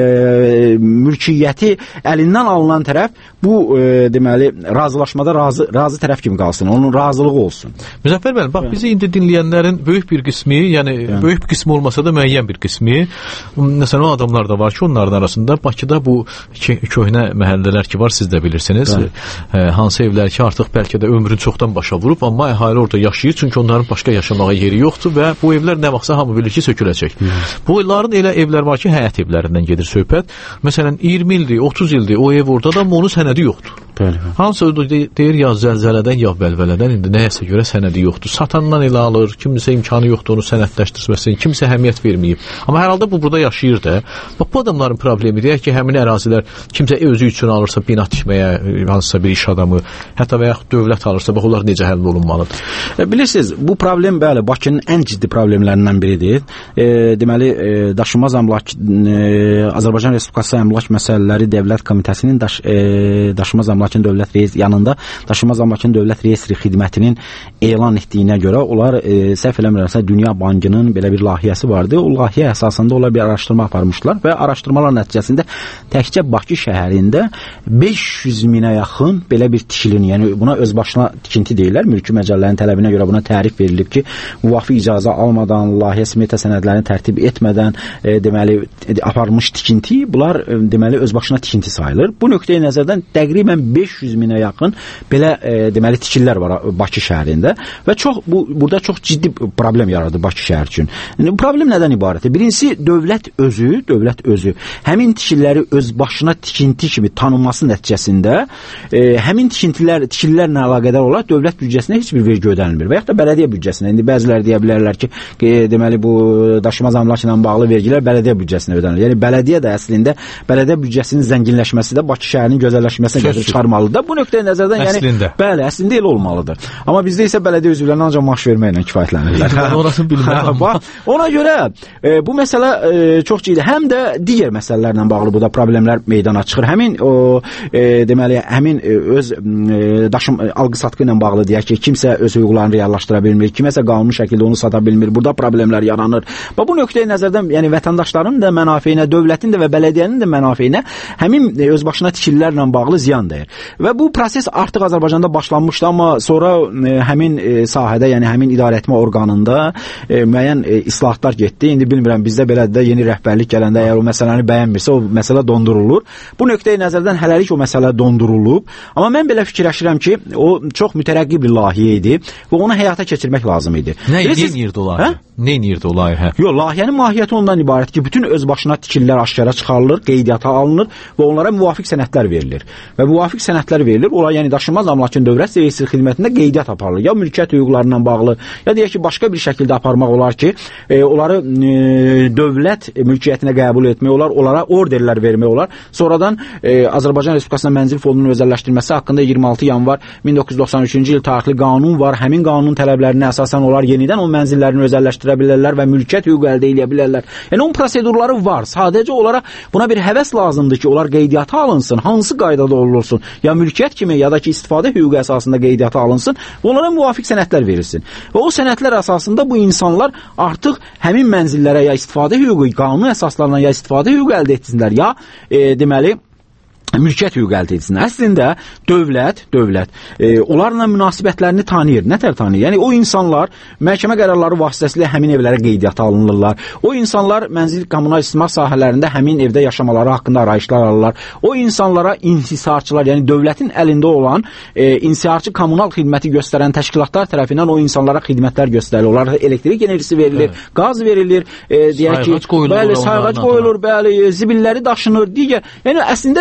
e, mülkiyyəti əlindən alınan tərəf bu e, deməli razılaşmada razı razı tərəf kimi qalsın. Onun razılığı olsun. Müzəffər müəllim, bax bizi indi dinləyənlərin böyük bir qismi, yəni yəni böyük bir qismi olmasa da müəyyən bir qismi, məsələn o adamlar da var ki, onların arasında Bakıda bu köhnə məhəllələr ki var, siz də bilirsiniz, e, hansı evlər ki artıq bəlkə də ömrün çoxdan başa vurub, amma əhali orada yaşayır, çünki onların başqa yaşamağa yeri yoxdur və bu evlər nə vaxtsa hamı bilir ki, söküləcək. Bu illərin elə evlər var ki, həyət evlərindən gedir söhbət. Məsələn iyirmi ildir, otuz ildir o ev orada da, amma onun sənədi yoxdur. Bəli. Hansı deyir ya zəlzələdən, ya bəlvələdən indi nəyəsə görə sənədi yoxdur. Satandan elə alır, kimsə imkanı yoxdur onu sənədləşdirməsin, kimsə əhəmiyyət verməyib. Amma hər halda bu burada yaşayır da. Bax bu adamların problemi deyək ki, həmin ərazilər kimsə özü üçün alırsa bina tikməyə, hansısa bir iş adamı, hətta və yaxud dövlət alırsa, bax onlar necə həll olunmalıdır? E, bilirsiniz, bu problem bəli Bakının ən ciddi problemlərindən biridir. E, deməli e, daşınmaz əmlak e, Azərbaycan Respublikası Əmlak Məsələləri Dövlət Komitəsinin daş, e, daşınmaz əmlak Dövlət Reyestri yanında Daşınmaz Əmlakın Dövlət Reyestri xidmətinin elan etdiyinə görə onlar e, səhv eləmirəmsə Dünya Bankının belə bir layihəsi vardı. O layihə əsasında onlar bir araşdırma aparmışlar və araşdırmalar nəticəsində təkcə Bakı şəhərində beş yüz minə yaxın belə bir tikilin, yəni buna öz başına tikinti deyirlər. Mülki məcəllərin tələbinə görə buna tərif verilib ki, müvafiq icazə almadan, layihə smeta sənədlərini tərtib etmədən e, deməli aparılmış tikinti, bunlar e, deməli öz başına tikinti sayılır. Bu nöqteyi nəzərdən təqribən beş yüz minə yaxın belə e, deməli tikililər var Bakı şəhərində və çox bu burada çox ciddi problem yaradı Bakı şəhər üçün. Yəni bu problem nədən ibarətdir? Birincisi dövlət özü, dövlət özü həmin tikililəri öz başına tikinti kimi tanınması nəticəsində e, həmin tikintilər, tikililərlə əlaqədar olaraq dövlət büdcəsinə heç bir vergi ödənilmir və yaxud da bələdiyyə büdcəsinə. İndi bəziləri deyə bilərlər ki, e, deməli bu daşınmaz əmlak ilə bağlı vergilər bələdiyyə büdcəsinə ödənilir. Yəni bələdiyyə də əslində bələdiyyə büdcəsinin zənginləşməsi də Bakı şəhərinin gözəlləşməsinə gətirib çıxarmalıdır. Bu nöqteyi nəzərdən yəni əslində. Bəli, əslində elə olmalıdır. Amma bizdə isə bələdiyyə üzvlərinə ancaq maaş verməklə kifayətlənirlər. Orasını bilmirəm. Ona görə e, bu məsələ e, çox ciddi. Həm də digər məsələlərlə bağlı bu da problemlər meydana çıxır. Həmin o e, deməli həmin e, öz e, daşım e, alqı-satqı ilə bağlı deyək ki, kimsə öz hüquqlarını reallaşdıra bilmir, kiməsə qanuni şəkildə onu sata bilmir. Burada problemlər yaranır. Və bu nöqteyi nəzərdən yəni vətəndaşların da mənafeyinə, dövlətin də və bələdiyyənin də mənafeyinə həmin e, öz başına tikililərlə bağlı ziyan dəyir. Və bu proses artıq Azərbaycanda başlanmışdı, amma sonra e, həmin e, sahədə, yəni həmin idarəetmə orqanında e, müəyyən e, islahatlar getdi. İndi bilmirəm, bizdə belədir də yeni rəhbərlik gələndə əgər o məsələni bəyənmirsə, o məsələ dondurulur. Bu nöqteyi nəzərdən hələlik o məsələ dondurulub. Amma mən belə fikirləşirəm ki, o çox mütərəqqi bir layihə idi və onu həyata keçirmək lazım idi. Nə edirdi o layihə? Nə edirdi o layihə? Yox, layihənin mahiyyəti ondan ibarət ki, bütün öz başına tikililər aşkara çıxarılır, qeydiyyata alınır və onlara müvafiq sənədlər verilir. Və müvafiq sənədlər verilir. Onlar yəni daşınmaz əmlakın dövlət reyestri xidmətində qeydiyyat aparılır. Ya mülkiyyət hüquqlarından bağlı, ya deyək ki, başqa bir şəkildə aparmaq olar ki, e, onları e, dövlət mülkiyyətinə qəbul etmək olar, onlara orderlər vermək olar. Sonradan e, Azərbaycan Respublikasının mənzil fondunun özəlləşdirilməsi haqqında iyirmi altı yanvar min doqquz yüz doxsan üçüncü il tarixli qanun var. Həmin qanunun tələblərinə əsasən onlar yenidən o mənzillərini özəlləşdirə bilərlər və mülkiyyət hüququ əldə edə bilərlər. Yəni onun prosedurları var. Sadəcə onlara buna bir həvəs lazımdır ki, onlar qeydiyyata alınsın. Hansı qaydada olursun? Ya mülkiyyət kimi, ya da ki istifadə hüququ əsasında qeydiyyata alınsın və onlara müvafiq sənədlər verilsin. Və o sənədlər əsasında bu insanlar artıq həmin mənzillərə ya istifadə hüququ, qanun əsaslarından ya istifadə hüququ əldə etsinlər, ya e, deməli mülkiyyət hüququ əldə etsin. Əslində dövlət, dövlət e, onlarla münasibətlərini tanıyır. Nətər tanıyır? Yəni o insanlar məhkəmə qərarları vasitəsilə həmin evlərə qeydiyyata alınırlar. O insanlar mənzil kommunal istismar sahələrində həmin evdə yaşamaları haqqında arayışlar alırlar. O insanlara inhisarçılar, yəni dövlətin əlində olan e, inhisarçı kommunal xidməti göstərən təşkilatlar tərəfindən o insanlara xidmətlər göstərilir. Onlara elektrik enerjisi verilir, evet. Qaz verilir, e, deyək ki, sayğac qoyulur, bəli, sayğac qoyulur, bəli, zibilləri daşınır, digər. Yəni əslində dövlət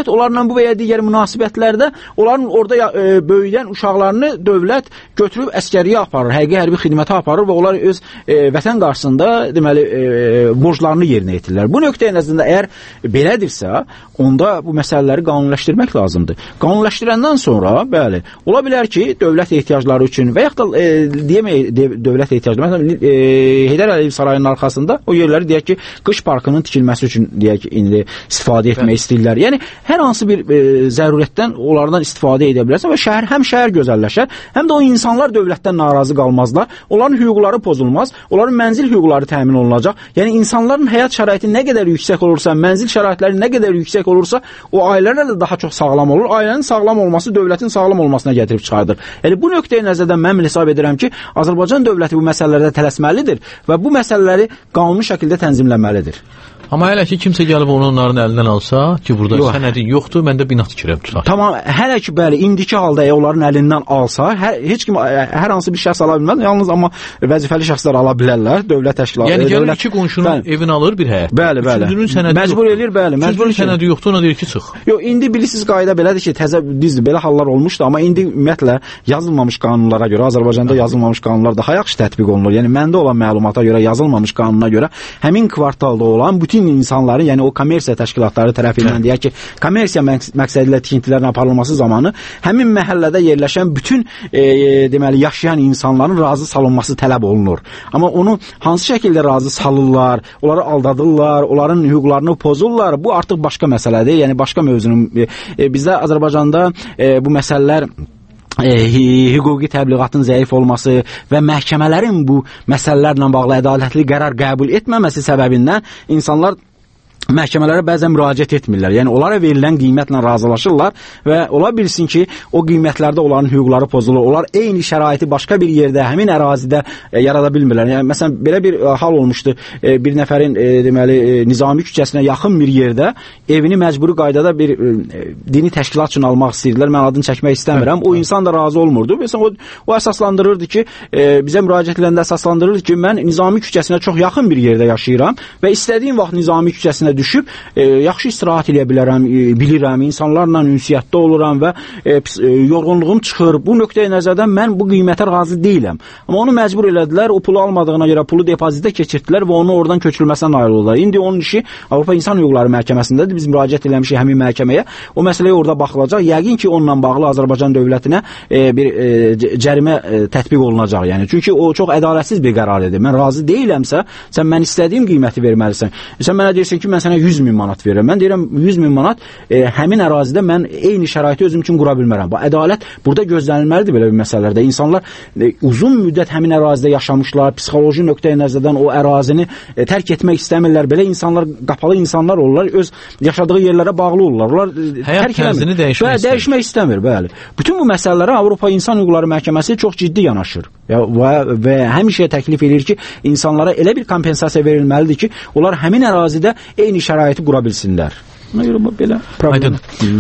dövlət onlarla bu və ya digər münasibətlərdə onların orada e, böyüyən uşaqlarını dövlət götürüb əskəriyə aparır, həqiqi hərbi xidmətə aparır və onlar öz e, vətən qarşısında deməli e, borclarını yerinə yetirirlər. Bu nöqteyə nəzərdə əgər belədirsə, onda bu məsələləri qanunləşdirmək lazımdır. Qanunləşdirəndən sonra, bəli, ola bilər ki, dövlət ehtiyacları üçün və yaxud da e, deyəmək de, dövlət ehtiyacları, məsələn, e, Heydər Əliyev sarayının arxasında o yerləri deyək ki, qış parkının tikilməsi üçün deyək ki, indi istifadə etmək bəli. istəyirlər. Yəni hər hansı bir e, zərurətdən onlardan istifadə edə bilərsən və şəhər həm şəhər gözəlləşər, həm də o insanlar dövlətdən narazı qalmazlar. Onların hüquqları pozulmaz, onların mənzil hüquqları təmin olunacaq. Yəni insanların həyat şəraiti nə qədər yüksək olursa, mənzil şəraitləri nə qədər yüksək olursa, o ailələr də daha çox sağlam olur. Ailənin sağlam olması dövlətin sağlam olmasına gətirib çıxardır. Yəni bu nöqteyə nəzərdən mən hesab edirəm ki, Azərbaycan dövləti bu məsələlərdə tələsməlidir və bu məsələləri qanuni şəkildə tənzimləməlidir. Amma hələ ki kimsə gəlib onu onların əlindən alsa, ki burada Yox. sənədi yoxdur, mən də bina tikirəm tutaq. Tamam, hələ ki bəli, indiki halda e, onların əlindən alsa, hər, heç kim hər hansı bir şəxs ala bilməz, yalnız amma vəzifəli şəxslər ala bilərlər, dövlət təşkilatı. Yəni gəlir dövlət... iki qonşunun bəli. evini alır bir həyət. Bəli, bəli. Üçüncünün sənədi məcbur eləyir, bəli. Məcbur sənədi yoxdur, ona deyir ki, çıx. Yox, indi bilirsiniz qayda belədir ki, təzə düzdür, belə hallar olmuşdu, amma indi ümumiyyətlə yazılmamış qanunlara görə, Azərbaycanda yazılmamış qanunlar daha yaxşı tətbiq olunur. Yəni məndə olan məlumata görə, yazılmamış qanuna görə həmin kvartalda olan bütün insanların, yəni o kommersiya təşkilatları tərəfindən deyək ki, kommersiya məqsədi ilə tikintilərin aparılması zamanı həmin məhəllədə yerləşən bütün e, deməli yaşayan insanların razı salınması tələb olunur. Amma onu hansı şəkildə razı salırlar, onları aldadırlar, onların hüquqlarını pozurlar, bu artıq başqa məsələdir. Yəni başqa mövzunun e, e, bizdə Azərbaycanda e, bu məsələlər E, hüquqi təbliğatın zəif olması və məhkəmələrin bu məsələlərlə bağlı ədalətli qərar qəbul etməməsi səbəbindən insanlar məhkəmələrə bəzən müraciət etmirlər. Yəni onlara verilən qiymətlə razılaşırlar və ola bilsin ki, o qiymətlərdə onların hüquqları pozulur. Onlar eyni şəraiti başqa bir yerdə, həmin ərazidə e, yarada bilmirlər. Yəni məsələn belə bir e, hal olmuşdu. E, bir nəfərin e, deməli e, Nizami küçəsinə yaxın bir yerdə evini məcburi qaydada bir e, dini təşkilat üçün almaq istəyirdilər. Mən adını çəkmək istəmirəm. O insan da razı olmurdu. Məsələn o, o əsaslandırırdı ki, e, bizə müraciət edəndə əsaslandırırdı ki, mən Nizami küçəsinə çox yaxın bir yerdə yaşayıram və istədiyim vaxt Nizami küçəsinə düşüb, e, yaxşı istirahət edə bilərəm, e, bilirəm, insanlarla ünsiyyətdə oluram və e, pis, e, yorğunluğum çıxır. Bu nöqteyə nəzərdən mən bu qiymətə razı deyiləm. Amma onu məcbur elədilər, o pulu almadığına görə pulu depozitə keçirtdilər və onu oradan köçürülməsinə nail oldular. İndi onun işi Avropa İnsan Hüquqları Məhkəməsindədir. Biz müraciət eləmişik həmin məhkəməyə. O məsələyə orada baxılacaq. Yəqin ki, onunla bağlı Azərbaycan dövlətinə e, bir e, cərimə e, tətbiq olunacaq. Yəni çünki o çox ədalətsiz bir qərar idi. Mən razı deyiləmsə, sən mən istədiyim qiyməti verməlisən. Sən mənə deyirsən ki, mən sənə yüz min manat verirəm. Mən deyirəm yüz min manat e, həmin ərazidə mən eyni şəraiti özüm üçün qura bilmərəm. Bu ədalət burada gözlənilməlidir belə bir məsələlərdə. İnsanlar e, uzun müddət həmin ərazidə yaşamışlar, psixoloji nöqteyə nəzərdən o ərazini e, tərk etmək istəmirlər. Belə insanlar qapalı insanlar olurlar, öz yaşadığı yerlərə bağlı olurlar. Onlar e, həyat tərzini dəyişmək istəmir. Dəyişmək istəmir, bəli. Bütün bu məsələlərə Avropa İnsan Hüquqları Məhkəməsi çox ciddi yanaşır. Ya, və, və həmişə təklif edir ki, insanlara elə bir kompensasiya verilməlidir ki, onlar həmin ərazidə eyni şəraiti qura bilsinlər. Buna görə bu belə problem.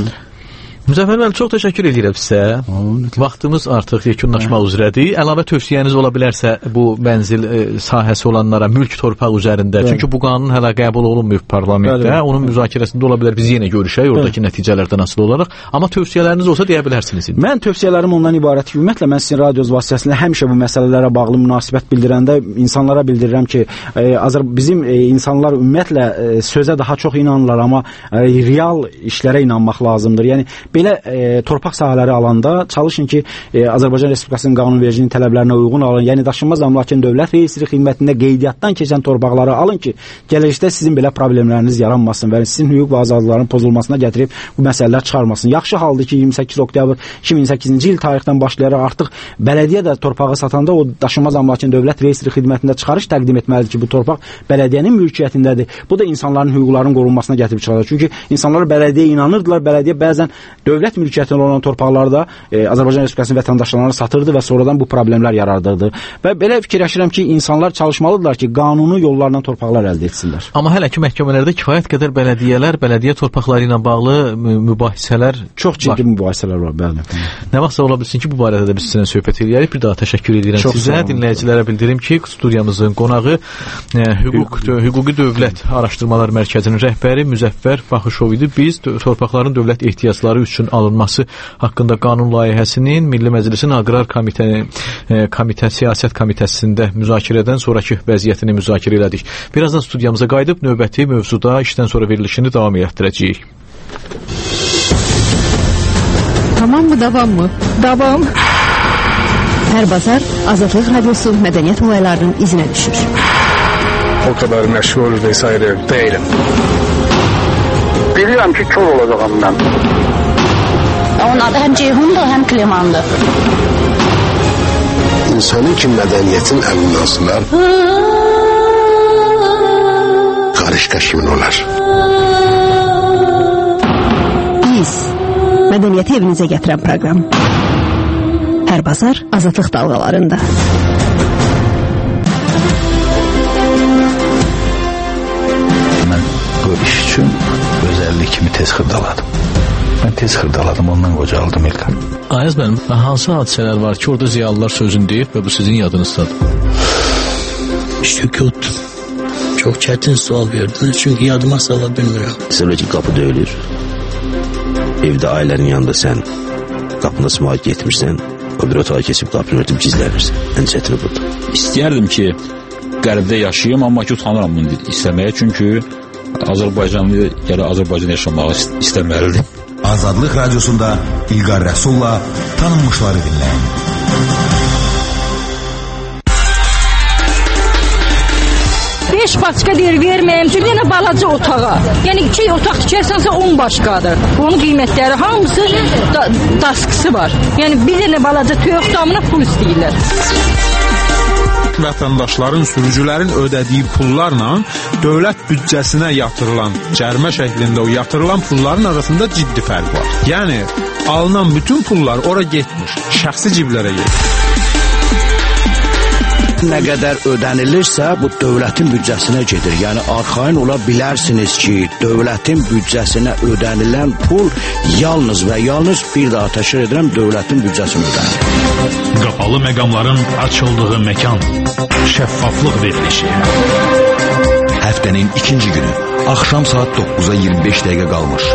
Müzəffər müəllim, çox təşəkkür edirəm sizə. Vaxtımız artıq yekunlaşmaq üzrədir. Əlavə tövsiyəniz ola bilərsə bu mənzil e, sahəsi olanlara mülk torpaq üzərində. Bəli. Çünki bu qanun hələ qəbul olunmuyub parlamentdə. Bəli. Onun müzakirəsində ola bilər biz yenə görüşək oradakı Bəli. nəticələrdən asılı olaraq. Amma tövsiyələriniz olsa deyə bilərsiniz. Indi. Mən tövsiyələrim ondan ibarət ki, ümumiyyətlə mən sizin radioz vasitəsilə həmişə bu məsələlərə bağlı münasibət bildirəndə insanlara bildirirəm ki, e, Azər bizim e, insanlar ümumiyyətlə e, sözə daha çox inanırlar, amma e, real işlərə inanmaq lazımdır. Yəni belə e, torpaq sahələri alanda çalışın ki, e, Azərbaycan Respublikasının qanunvericiliyin tələblərinə uyğun alın. Yəni daşınmaz əmlakın dövlət reyestri xidmətində qeydiyyatdan keçən torpaqları alın ki, gələcəkdə sizin belə problemləriniz yaranmasın və sizin hüquq və azadlıqların pozulmasına gətirib bu məsələlər çıxarmasın. Yaxşı haldır ki, iyirmi səkkiz oktyabr iki min səkkizinci il tarixdən başlayaraq artıq bələdiyyə də torpağı satanda o daşınmaz əmlakın dövlət reyestri xidmətində çıxarış təqdim etməlidir ki, bu torpaq bələdiyyənin mülkiyyətindədir. Bu da insanların hüquqlarının qorunmasına gətirib çıxarır. Çünki insanlar bələdiyyəyə inanırdılar, bələdiyyə bəzən dövlət mülkiyyətində olan torpaqları da e, Azərbaycan Respublikasının vətəndaşlarına satırdı və sonradan bu problemlər yaradırdı. Və belə fikirləşirəm ki, insanlar çalışmalıdırlar ki, qanuni yollarla torpaqlar əldə etsinlər. Amma hələ ki məhkəmələrdə kifayət qədər bələdiyyələr, bələdiyyə torpaqları ilə bağlı mübahisələr çox ciddi var. mübahisələr var, bəli. Nə vaxtsa ola bilsin ki, bu barədə də biz sizinlə söhbət edərik. Bir daha təşəkkür edirəm çox sizə. Dinləyicilərə bildirim ki, studiyamızın qonağı e, hüquq hüquqi dövlət araşdırmalar mərkəzinin rəhbəri Müzəffər Baxışov idi. Biz torpaqların dövlət ehtiyacları üçün alınması haqqında qanun layihəsinin Milli Məclisin Aqrar Komitə e, Komitə Siyasət Komitəsində müzakirədən sonrakı vəziyyətini müzakirə elədik. Birazdan studiyamıza qayıdıb növbəti mövzuda işdən sonra verilişini davam etdirəcəyik. Tamam mı, davam mı? Davam. Hər bazar Azadlıq Radiosu mədəniyyət olaylarının izinə düşür. O kadar məşğul vesaire değilim. Bilirəm ki, kör olacağım mən. Onun adı həm Ceyhundur, həm Klimandır. İnsanın ki mədəniyyətin əlindən asılar, qarışqa kimin olar? Biz mədəniyyəti evinizə gətirən proqram. Hər bazar Azadlıq dalğalarında. Mən bu iş üçün özəllik kimi tez xırdaladım. Mən tez xırdaladım, ondan qocaldım İlqar. Ayaz mənim, hansı hadisələr var ki, orada ziyalılar sözünü deyib və bu sizin yadınızdadır? Sükut. Çox çətin sual verdiniz, çünki yadıma sala bilmirəm. Desələr ki, qapı döyülür. Evdə ailənin yanında sən qapına sımaq getmirsən, o bir otağa keçib qapını örtüb gizlənirsən. Ən çətini budur. İstəyərdim ki, qərbdə yaşayayım, amma ki, utanıram bunu istəməyə, çünki Azərbaycanlı ya da Azərbaycan yaşamağı istəməlidir. Azadlıq Radiosunda İlqar Rəsulla tanınmışları dinləyin. Beş başqa deyir, verməyəm ki, yenə balaca otağa. Yəni iki otaq tikərsənsə on başqadır. Onun qiymətləri hamısı da, daskısı var. Yəni bir dənə balaca toyuq damına pul istəyirlər. Vətəndaşların, sürücülərin ödədiyi pullarla dövlət büdcəsinə yatırılan, cərimə şəklində o yatırılan pulların arasında ciddi fərq var. Yəni alınan bütün pullar ora getmir, şəxsi ciblərə gedir. Nə qədər ödənilirsə, bu dövlətin büdcəsinə gedir. Yəni, arxain ola bilərsiniz ki, dövlətin büdcəsinə ödənilən pul yalnız və yalnız bir daha təşkil edirəm, dövlətin büdcəsinə ödənilir. Qapalı məqamların açıldığı məkan, şəffaflıq verilişi. Həftənin ikinci günü, axşam saat dokkuza iyirmi beş dəqiqə qalmış.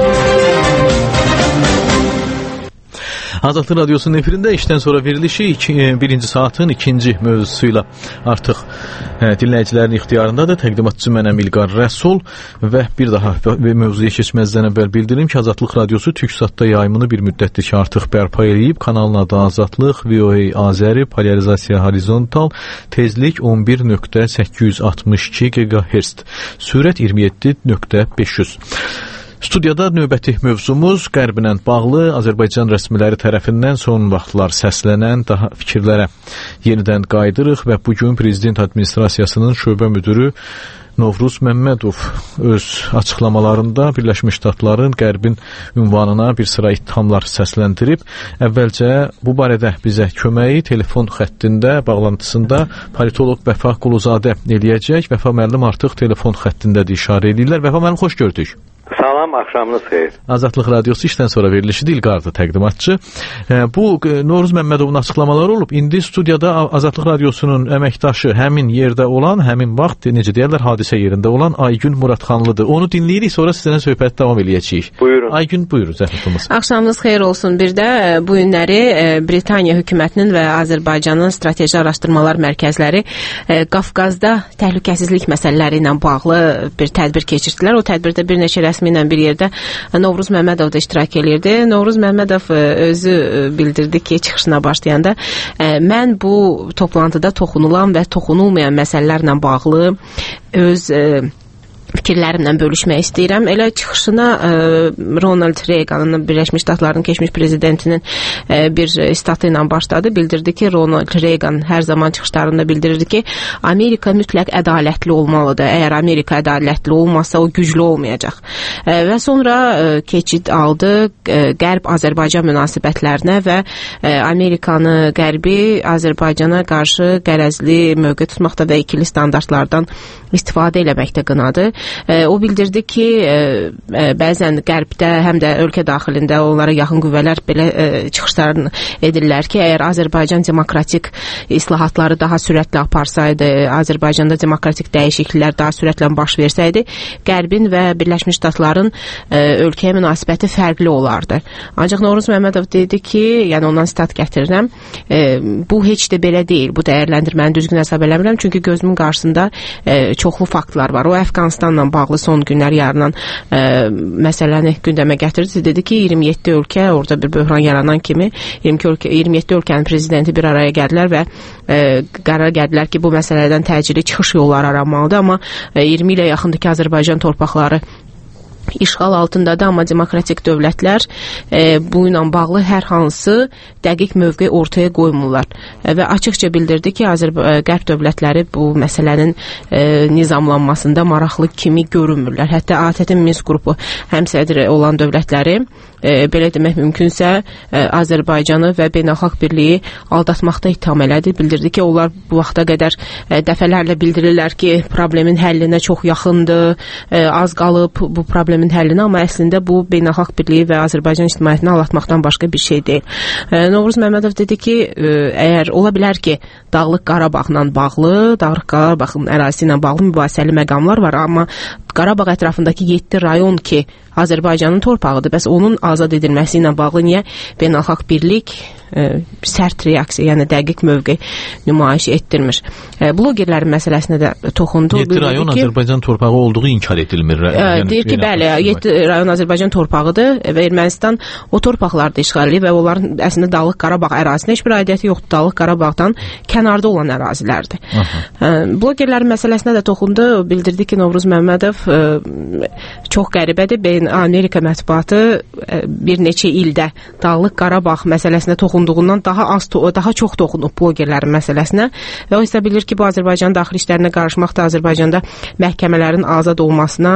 Azadlıq Radiosunun efirində işdən sonra verilişi iki, birinci saatın ikinci mövzusuyla artıq e, dinləyicilərin ixtiyarındadır. Təqdimatçı mənəm İlqar Rəsul və bir daha mövzuya keçməzdən əvvəl bildirim ki, Azadlıq Radiosu TürkSatda yayımını bir müddətdir ki, artıq bərpa edib. Kanalın adı Azadlıq, V O A Azəri, polarizasiya horizontal, tezlik on bir nöqtə səkkiz yüz altmış iki gigahertz, sürət iyirmi yeddi nöqtə beş yüz. Studiyada növbəti mövzumuz Qərblə bağlı Azərbaycan rəsmiləri tərəfindən son vaxtlar səslənən daha fikirlərə yenidən qayıdırıq və bugün Prezident Administrasiyasının şöbə müdürü Novruz Məmmədov öz açıqlamalarında Birləşmiş Ştatların Qərbin ünvanına bir sıra ittihamlar səsləndirib. Əvvəlcə bu barədə bizə köməyi telefon xəttində, bağlantısında politoloq Vəfa Quluzadə eləyəcək. Vəfa müəllim artıq telefon xəttindədir, işarə edirlər. Vəfa müəllim, xoş gördük. Salam, axşamınız xeyir. Azadlıq Radiosu işdən sonra verilişi Dilqardır təqdimatçı. Bu Novruz Məmmədovun açıqlamaları olub. İndi studiyada Azadlıq Radiosunun əməkdaşı həmin yerdə olan, həmin vaxt necə deyirlər, hadisə yerində olan Aygün Muradxanlıdır. Onu dinləyirik, sonra sizə söhbət davam eləyəcəyik. Buyurun. Aygün, buyurun, zəhmət olmasın. Axşamınız xeyir olsun. Bir də bu günləri Britaniya hökumətinin və Azərbaycanın strateji araşdırmalar mərkəzləri Qafqazda təhlükəsizlik məsələləri ilə bağlı bir tədbir keçirdilər. O tədbirdə bir neçə rəsmi ilə bir yerdə Novruz Məmmədov da iştirak edirdi. Novruz Məmmədov özü bildirdi ki, çıxışına başlayanda mən bu toplantıda toxunulan və toxunulmayan məsələlərlə bağlı öz fikirlərimlə bölüşmək istəyirəm. Elə çıxışına ə, Ronald Reaganın, Birləşmiş Ştatların keçmiş prezidentinin ə, bir statı ilə başladı. Bildirdi ki, Ronald Reagan hər zaman çıxışlarında bildirirdi ki, Amerika mütləq ədalətli olmalıdır. Əgər Amerika ədalətli olmasa, o güclü olmayacaq. Ə, və sonra ə, keçid aldı ə, Qərb-Azərbaycan münasibətlərinə və ə, Amerikanı, Qərbi Azərbaycana qarşı qərəzli mövqe tutmaqda və ikili standartlardan istifadə eləməkdə qınadı. O bildirdi ki, bəzən Qərbdə, həm də ölkə daxilində onlara yaxın qüvvələr belə çıxışlar edirlər ki, əgər Azərbaycan demokratik islahatları daha sürətlə aparsaydı, Azərbaycanda demokratik dəyişikliklər daha sürətlə baş versəydi, Qərbin və Birləşmiş Ştatların ölkəyə münasibəti fərqli olardı. Ancaq Novruz Məmmədov dedi ki, yəni ondan stat gətirirəm, bu heç də belə deyil, bu dəyərləndirməni düzgün hesab eləmirəm, çünki gözümün qarşısında çoxlu faktlar var. O Əfqanistanla bağlı son günlər yaranan ə, məsələni gündəmə gətirdi. Dedi ki, iyirmi yeddi ölkə, orada bir böhran yaranan kimi iyirmi iki ölkə, iyirmi yeddi ölkənin prezidenti bir araya gəldilər və ə, qərar gəldilər ki, bu məsələdən təcili çıxış yolları aranmalıdır, amma ə, iyirmi ilə yaxındır ki, Azərbaycan torpaqları işğal altındadır, amma demokratik dövlətlər e, bu ilə bağlı hər hansı dəqiq mövqe ortaya qoymurlar. E, və açıqca bildirdi ki, Azərbaycan Qərb dövlətləri bu məsələnin e, nizamlanmasında maraqlı kimi görünmürlər. Hətta A T T Minsk qrupu həmsədri olan dövlətləri e, belə demək mümkünsə e, Azərbaycanı və beynəlxalq birliyi aldatmaqda ittiham elədi. Bildirdi ki, onlar bu vaxta qədər e, dəfələrlə bildirirlər ki, problemin həllinə çox yaxındır, e, az qalıb bu problemin həllinə, amma əslində bu beynəlxalq birliyi və Azərbaycan ictimaiyyətini aldatmaqdan başqa bir şey deyil. E, Novruz Məmmədov dedi ki, e, əgər ola bilər ki, Dağlıq Qarabağla bağlı, Dağlıq Qarabağın ərazisi ilə bağlı mübahisəli məqamlar var, amma Qarabağ ətrafındakı yeddi rayon ki, Azərbaycanın torpağıdır, bəs onun azad edilməsi ilə bağlı niyə beynəlxalq birlik e, sərt reaksiya, yəni dəqiq mövqe nümayiş etdirmir. E, blogerlərin məsələsinə də toxundu. yeddi rayon ki, Azərbaycan torpağı olduğu inkar edilmir. E, yəni, deyir ki, bəli, yeddi rayon Azərbaycan torpağıdır və Ermənistan o torpaqlarda işğal edib və onların əslində Dağlıq Qarabağ ərazisinə heç bir aidiyyəti yoxdur. Dağlıq Qarabağdan kənarda olan ərazilərdir. E, blogerlərin məsələsinə də toxundu. Bildirdi ki, Novruz Məmmədov e, çox qəribədir. Beyin Amerika mətbuatı bir neçə ildə Dağlıq Qarabağ məsələsinə toxunduğundan daha az, daha çox toxunub blogerlərin məsələsinə və o isə bilir ki, bu Azərbaycan daxili işlərinə qarışmaq da Azərbaycanda məhkəmələrin azad olmasına,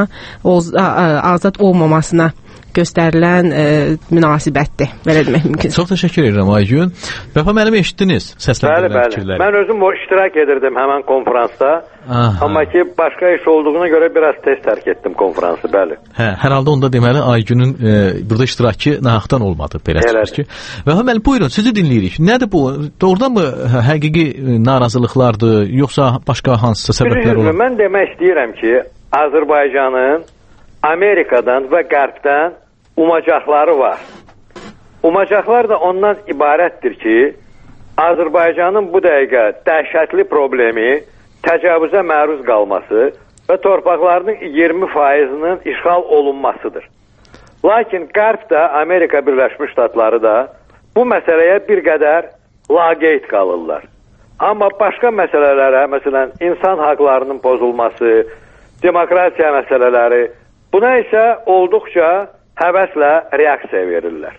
azad olmamasına göstərilən e, münasibətdir. Belə demək mümkün. Çox təşəkkür edirəm Aygün. Vəfa müəllim, eşitdiniz səsləndirilən fikirləri. Mən özüm o iştirak edirdim həmən konfransda. Aha. Amma ki, başqa iş olduğuna görə biraz tez tərk etdim konfransı, bəli. Hə, hər halda onda deməli Aygünün e, burada iştirakı nahaqdan olmadı, belə çıxır ki. Vəfa müəllim, buyurun, sizi dinləyirik. Nədir bu? Doğrudanmı həqiqi narazılıqlardır, yoxsa başqa hansısa səbəblər olur? Mən demək istəyirəm ki, Azərbaycanın Amerikadan və Qərbdən umacaqları var. Umacaqlar da ondan ibarətdir ki, Azərbaycanın bu dəqiqə dəhşətli problemi təcavüzə məruz qalması və torpaqlarının iyirmi faizinin işğal olunmasıdır. Lakin Qərb də, Amerika Birləşmiş Ştatları da bu məsələyə bir qədər laqeyd qalırlar. Amma başqa məsələlərə, məsələn, insan haqlarının pozulması, demokratiya məsələləri, buna isə olduqca həvəslə reaksiya verirlər.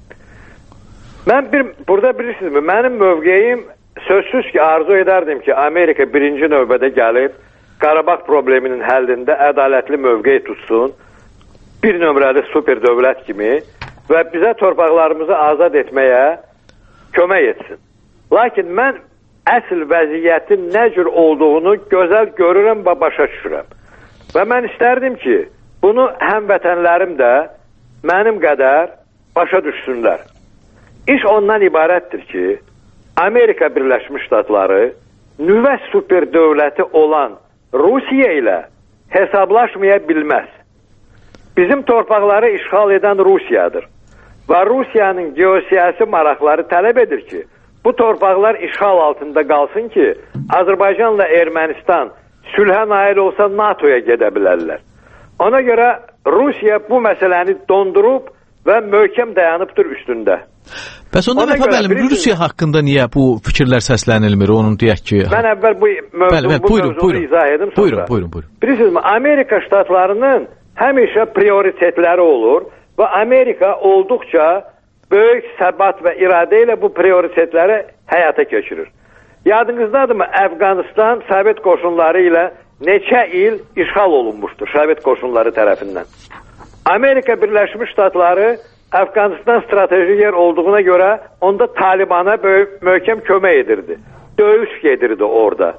Mən bir, burada bilirsinizmi, mənim mövqeyim sözsüz ki, arzu edərdim ki, Amerika birinci növbədə gəlib Qarabağ probleminin həllində ədalətli mövqey tutsun, bir nömrəli super dövlət kimi və bizə torpaqlarımızı azad etməyə kömək etsin. Lakin mən əsl vəziyyətin nə cür olduğunu gözəl görürəm və başa düşürəm. Və mən istərdim ki, bunu həmvətənlərim də mənim qədər başa düşsünlər. İş ondan ibarətdir ki, Amerika Birləşmiş Ştatları nüvə super dövləti olan Rusiya ilə hesablaşmaya bilməz. Bizim torpaqları işğal edən Rusiyadır. Və Rusiyanın geosiyasi maraqları tələb edir ki, bu torpaqlar işğal altında qalsın ki, Azərbaycanla Ermənistan sülhə nail olsa NATOya gedə bilərlər. Ona görə Rusiya bu məsələni dondurub və möhkəm dayanıbdır üstündə. Bəs onda Vəfa müəllim, Rusiya haqqında niyə bu fikirlər səslənilmir? Onun deyək ki... Mən əvvəl bu mövzunu, bu mövzunu izah edim sonra. Buyurun, buyurun, buyurun. Bilirsiniz, Amerika ştatlarının həmişə prioritetləri olur və Amerika olduqca böyük səbat və iradə ilə bu prioritetləri həyata keçirir. Yadınızdadırmı, Əfqanistan Sovet qoşunları ilə neçə il işğal olunmuşdur Sovet qoşunları tərəfindən. Amerika Birləşmiş Ştatları Əfqanistan strateji yer olduğuna görə onda Talibana böyük, möhkəm kömək edirdi. Döyüş gedirdi orada.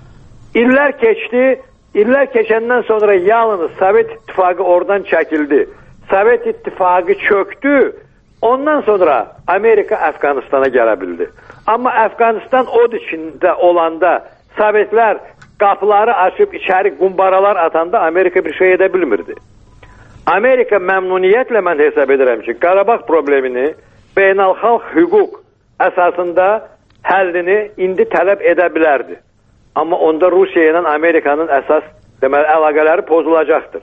İllər keçdi, illər keçəndən sonra yalnız Sovet İttifaqı oradan çəkildi. Sovet İttifaqı çöktü, ondan sonra Amerika Əfqanistana gələ bildi. Amma Əfqanistan od içində olanda Sovetlər qapıları açıb içəri qumbaralar atanda Amerika bir şey edə bilmirdi. Amerika məmnuniyyətlə mən hesab edirəm ki, Qarabağ problemini beynəlxalq hüquq əsasında həllini indi tələb edə bilərdi. Amma onda Rusiya ilə Amerikanın əsas deməli, əlaqələri pozulacaqdır.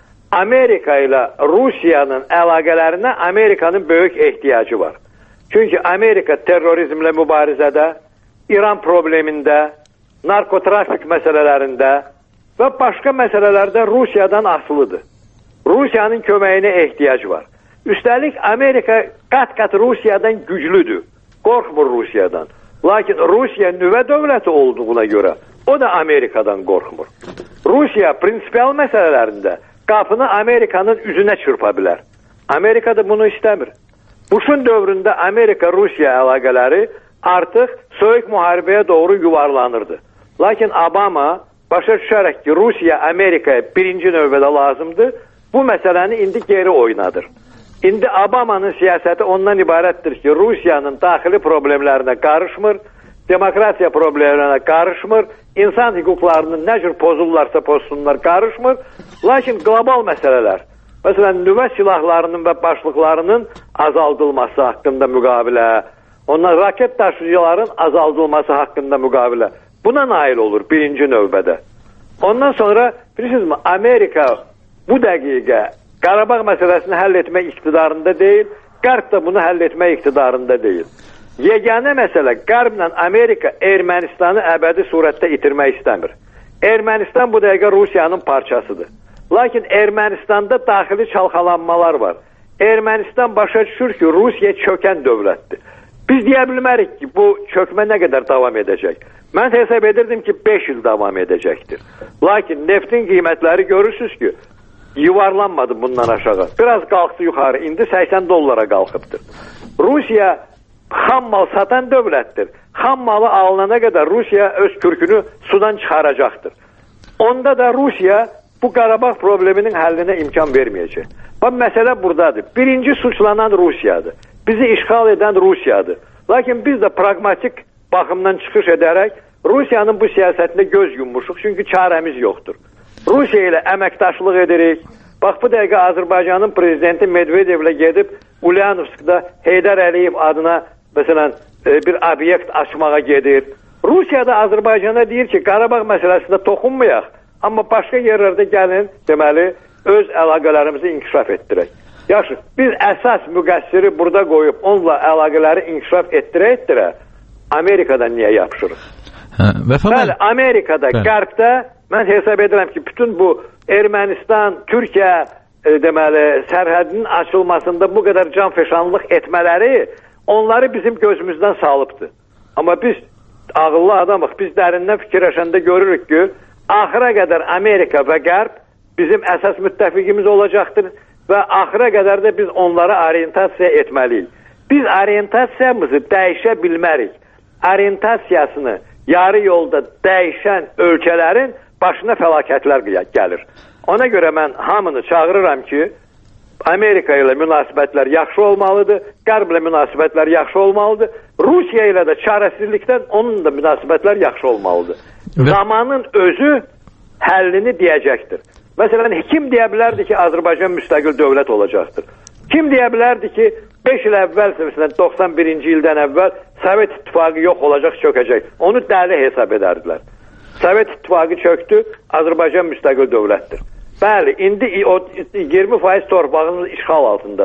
Amerika ilə Rusiyanın əlaqələrinə Amerikanın böyük ehtiyacı var. Çünki Amerika terrorizmlə mübarizədə, İran problemində, narkotrafik məsələlərində və başqa məsələlərdə Rusiyadan asılıdır. Rusiyanın köməyinə ehtiyac var. Üstəlik Amerika qat-qat Rusiyadan güclüdür. Qorxmur Rusiyadan. Lakin Rusiya nüvə dövləti olduğuna görə o da Amerikadan qorxmur. Rusiya prinsipial məsələlərində qapını Amerikanın üzünə çırpa bilər. Amerika da bunu istəmir. Bush'un dövründə Amerika-Rusiya əlaqələri artıq soyuq müharibəyə doğru yuvarlanırdı. Lakin Obama başa düşərək ki, Rusiya Amerikaya birinci növbədə lazımdır, bu məsələni indi geri oynadır. İndi Obama'nın siyasəti ondan ibarətdir ki, Rusiyanın daxili problemlərinə qarışmır, demokrasiya problemlərinə qarışmır, insan hüquqlarının nə cür pozurlarsa pozsunlar qarışmır, lakin qlobal məsələlər, məsələn, nüvə silahlarının və başlıqlarının azaldılması haqqında müqavilə, ondan raket daşıyıcıların azaldılması haqqında müqavilə, buna nail olur birinci növbədə. Ondan sonra, bilirsiniz mi, Amerika bu dəqiqə Qarabağ məsələsini həll etmək iqtidarında deyil, Qərb də bunu həll etmək iqtidarında deyil. Yeganə məsələ, Qərblə Amerika Ermənistanı əbədi surətdə itirmək istəmir. Ermənistan bu dəqiqə Rusiyanın parçasıdır. Lakin Ermənistanda daxili çalxalanmalar var. Ermənistan başa düşür ki, Rusiya çökən dövlətdir. Biz deyə bilmərik ki, bu çökmə nə qədər davam edəcək. Mən hesab edirdim ki, beş il davam edəcəkdir. Lakin neftin qiymətləri görürsünüz ki, yuvarlanmadı bundan aşağı. Biraz qalxdı yuxarı. İndi səksən dollara qalxıbdır. Rusiya xam mal satan dövlətdir. Xam malı alınana qədər Rusiya öz kürkünü sudan çıxaracaqdır. Onda da Rusiya bu Qarabağ probleminin həllinə imkan verməyəcək. Bu məsələ buradadır. Birinci suçlanan Rusiyadır. Bizi işğal edən Rusiyadır. Lakin biz də pragmatik baxımdan çıxış edərək Rusiyanın bu siyasətində göz yummuşuq. Çünki çarəmiz yoxdur. Rusiya ilə əməkdaşlıq edirik. Bax, bu dəqiqə Azərbaycanın prezidenti Medvedevlə gedib Ulyanovskda Heydər Əliyev adına məsələn bir obyekt açmağa gedir. Rusiya da Azərbaycana deyir ki, Qarabağ məsələsində toxunmayaq, amma başqa yerlərdə gəlin, deməli, öz əlaqələrimizi inkişaf etdirək. Yaxşı, biz əsas müqəssiri burada qoyub onunla əlaqələri inkişaf etdirə-etdirə Amerikadan niyə yapışırıq? Hə, Bəli, Amerikada, Bəli. Qərbdə mən hesab edirəm ki, bütün bu Ermənistan, Türkiyə e, deməli, sərhədinin açılmasında bu qədər canfəşanlıq etmələri onları bizim gözümüzdən salıbdır. Amma biz ağıllı adamıq, biz dərindən fikirləşəndə görürük ki, axıra qədər Amerika və Qərb bizim əsas müttəfiqimiz olacaqdır və axıra qədər də biz onlara orientasiya etməliyik. Biz orientasiyamızı dəyişə bilmərik. Orientasiyasını yarı yolda dəyişən ölkələrin başına fəlakətlər gəlir. Ona görə mən hamını çağırıram ki, Amerika ilə münasibətlər yaxşı olmalıdır, Qərblə münasibətlər yaxşı olmalıdır, Rusiya ilə də çarəsizlikdən onun da münasibətlər yaxşı olmalıdır. Və... Zamanın özü həllini deyəcəkdir. Məsələn, kim deyə bilərdi ki, Azərbaycan müstəqil dövlət olacaqdır? Kim deyə bilərdi ki, beş il əvvəl, doxsan birinci ildən əvvəl Sovet İttifaqı yox olacaq, çökəcək. Onu dəli hesab edərdilər. Sovet İttifaqı çöktü, Azərbaycan müstəqil dövlətdir. Bəli, indi o iyirmi faiz torpağımız işğal altındadır.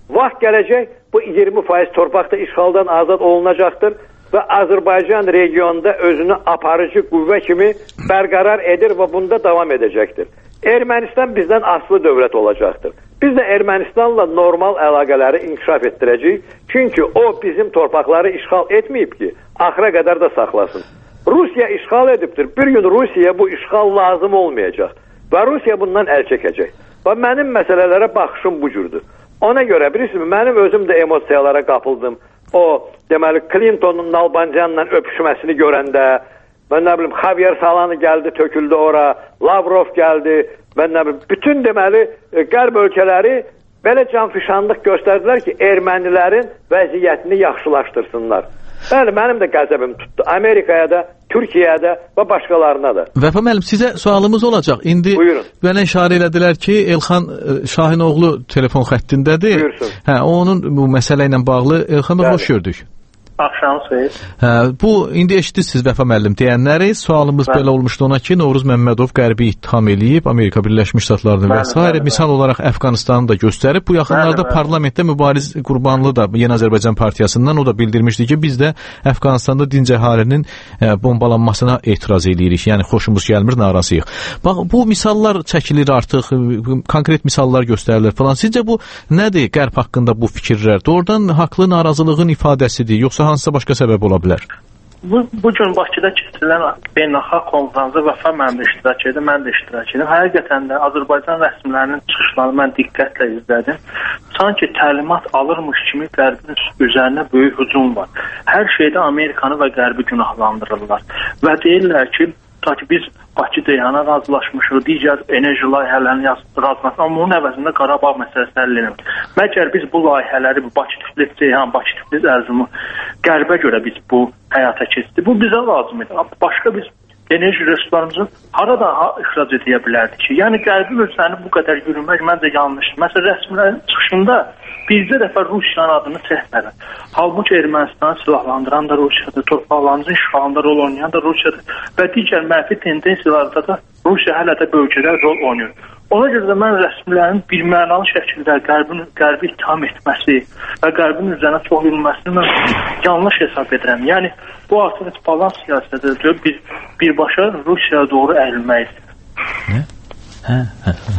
Vaxt gələcək, bu iyirmi faiz torpaq da işğaldan azad olunacaqdır və Azərbaycan regionda özünü aparıcı qüvvə kimi bərqərar edir və bunda davam edəcəkdir. Ermənistan bizdən aslı dövlət olacaqdır. Biz də Ermənistanla normal əlaqələri inkişaf etdirəcəyik. Çünki o bizim torpaqları işğal etməyib ki, axıra qədər də saxlasın. Rusiya işğal edibdir. Bir gün Rusiyaya bu işğal lazım olmayacaq və Rusiya bundan əl çəkəcək. Və mənim məsələlərə baxışım bu cürdür. Ona görə bilirsiniz, mənim özüm də emosiyalara qapıldım. O, deməli, Clinton'un Nalbancanla öpüşməsini görəndə, mən nə bilim, Javier Solana gəldi, töküldü ora, Lavrov gəldi, mən nə bilim, bütün deməli, qərb ölkələri belə canfişanlıq göstərdilər ki, ermənilərin vəziyyətini yaxşılaşdırsınlar. Bəli, mənim də qəzəbim tutdu. Amerikaya da, Türkiyəyə də və başqalarına da. Vəfa müəllim, sizə sualımız olacaq. İndi Buyurun. mənə işarə elədilər ki, Elxan Şahinoğlu telefon xəttindədir. Buyursun. Hə, onun bu məsələ ilə bağlı Elxan bəy, hoş gördük. Axşam xeyir. Hə, bu indi eşidirsiniz Vəfa müəllim deyənləri. Sualımız Bəli. belə olmuşdu ona ki, Novruz Məmmədov Qərbi ittiham eləyib, Amerika Birləşmiş Ştatlarını və s. misal olaraq Əfqanistanı da göstərib. Bu yaxınlarda bəli, bəli. parlamentdə Mübariz Qurbanlı da Yeni Azərbaycan Partiyasından o da bildirmişdi ki, biz də Əfqanistanda dinc əhalinin e, bombalanmasına etiraz edirik. Yəni xoşumuz gəlmir, narazıyıq. Bax, bu misallar çəkilir artıq, konkret misallar göstərilir falan. Sizcə bu nədir Qərb haqqında bu fikirlər? Doğrudan haqlı narazılığın ifadəsidir, yoxsa hansısa başqa səbəb ola bilər? Bu, bu gün Bakıda keçirilən beynəlxalq konfransa Vəfa mənim də iştirak edim, mən də iştirak edim. Həqiqətən də Azərbaycan rəsmilərinin çıxışlarını mən diqqətlə izlədim. Sanki təlimat alırmış kimi Qərbin üzərinə böyük hücum var. Hər şeydə Amerikanı və Qərbi günahlandırırlar. Və deyirlər ki, ta ki biz Bakıda yana razılaşmışıq, digər enerji layihələrini razılaşmışıq, amma bunun əvəzində Qarabağ məsələsi həll edilmir. Məgər biz bu layihələri, bu Bakı Tiflis, Ceyhan, Bakı Tiflis ərzimi Qərbə görə biz bu həyata keçdik. Bu bizə lazım idi. Başqa biz enerji resurslarımızı harada ixrac edə bilərdik ki? Yəni Qərbi ölkəni bu qədər yürümək məncə yanlışdır. Məsələn, rəsmilərin çıxışında bircə dəfə Rusiyanın adını çəkmədi. Halbuki Ermənistanı silahlandıran da Rusiyadır, torpaqlarımızın işğalında rol oynayan da Rusiyadır və digər mənfi tendensiyalarda da Rusiya hələ də bölgədə rol oynayır. Ona görə də mən rəsmilərin birmənalı şəkildə Qərbin, Qərbi ittiham etməsi və Qərbin üzərinə çox yürüməsini mən yanlış hesab edirəm. Yəni, bu artıq balans siyasətidir. Bir, birbaşa Rusiyaya doğru əyilməkdir. Hə? Hə, hə, hə.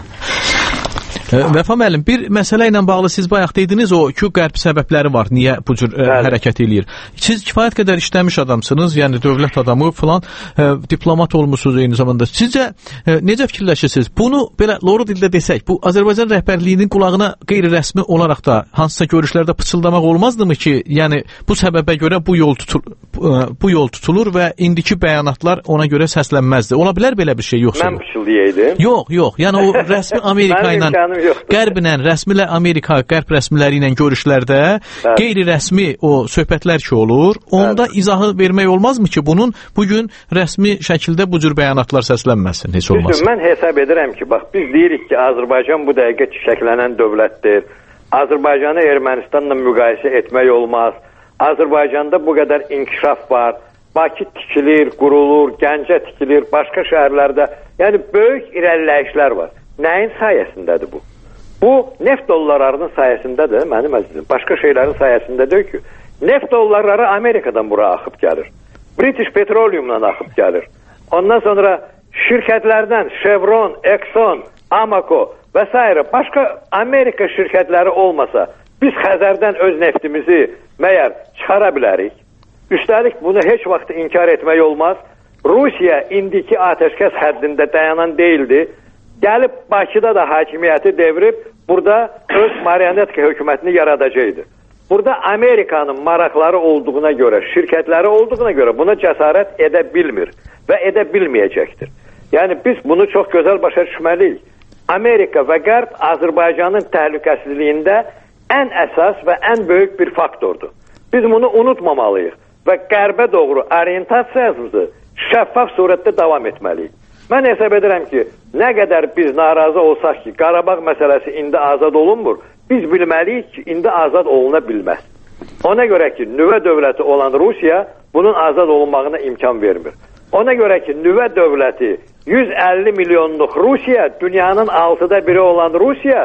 Vəfa müəllim, bir məsələ ilə bağlı siz bayaq dediniz, o ki, qərb səbəbləri var, niyə bu cür ə, hərəkət eləyir. Siz kifayət qədər işləmiş adamsınız, yəni dövlət adamı falan, ə, diplomat olmuşsunuz eyni zamanda. Sizcə ə, necə fikirləşirsiniz? Bunu belə loru dildə desək, bu Azərbaycan rəhbərliyinin qulağına qeyri-rəsmi olaraq da hansısa görüşlərdə pıçıldamaq olmazdımı ki, yəni bu səbəbə görə bu yol tutul, ə, bu yol tutulur və indiki bəyanatlar ona görə səslənməzdi. Ola bilər belə bir şey yoxsa? Mən pıçıldayaydım. Yox, yox. Yəni o rəsmi Amerika ilə Qərblə, rəsmilə Amerika, qərb rəsmiləri ilə görüşlərdə bəli, qeyri-rəsmi o söhbətlər ki olur, onda bəli, izahı vermək olmazmı ki, bunun bugün rəsmi şəkildə bu cür bəyanatlar səslənməsin, heç olmaz. Mən hesab edirəm ki, bax, biz deyirik ki, Azərbaycan bu dəqiqə çiçəklənən dövlətdir. Azərbaycanı Ermənistanla müqayisə etmək olmaz. Azərbaycanda bu qədər inkişaf var. Bakı tikilir, qurulur, Gəncə tikilir, başqa şəhərlərdə, yəni böyük irəliləyişlər var. Nəyin sayəsindədir bu? Bu, neft dollarlarının sayəsindədir, mənim əzizim. Başqa şeylərin sayəsindədir ki, neft dollarları Amerikadan bura axıb gəlir. British Petroleum'dan axıb gəlir. Ondan sonra şirkətlərdən Chevron, Exxon, Amoco və s. başqa Amerika şirkətləri olmasa, biz Xəzərdən öz neftimizi məyər çıxara bilərik. Üstəlik, bunu heç vaxt inkar etmək olmaz. Rusiya indiki atəşkəs həddində dayanan deyildi. Gəlib Bakıda da hakimiyyəti devirib, burada öz marionetka hökumətini yaradacaqdı. Burada Amerikanın maraqları olduğuna görə, şirkətləri olduğuna görə buna cəsarət edə bilmir və edə bilməyəcəkdir. Yəni biz bunu çox gözəl başa düşməliyik. Amerika və Qərb Azərbaycanın təhlükəsizliyində ən əsas və ən böyük bir faktordur. Biz bunu unutmamalıyıq və Qərbə doğru orientasiyamızı şəffaf surətdə davam etməliyik. Mən hesab edirəm ki, nə qədər biz narazı olsaq ki, Qarabağ məsələsi indi azad olunmur, biz bilməliyik ki, indi azad oluna bilməz. Ona görə ki, nüvə dövləti olan Rusiya bunun azad olunmağına imkan vermir. Ona görə ki, nüvə dövləti yüz əlli milyonluq Rusiya, dünyanın altıda biri olan Rusiya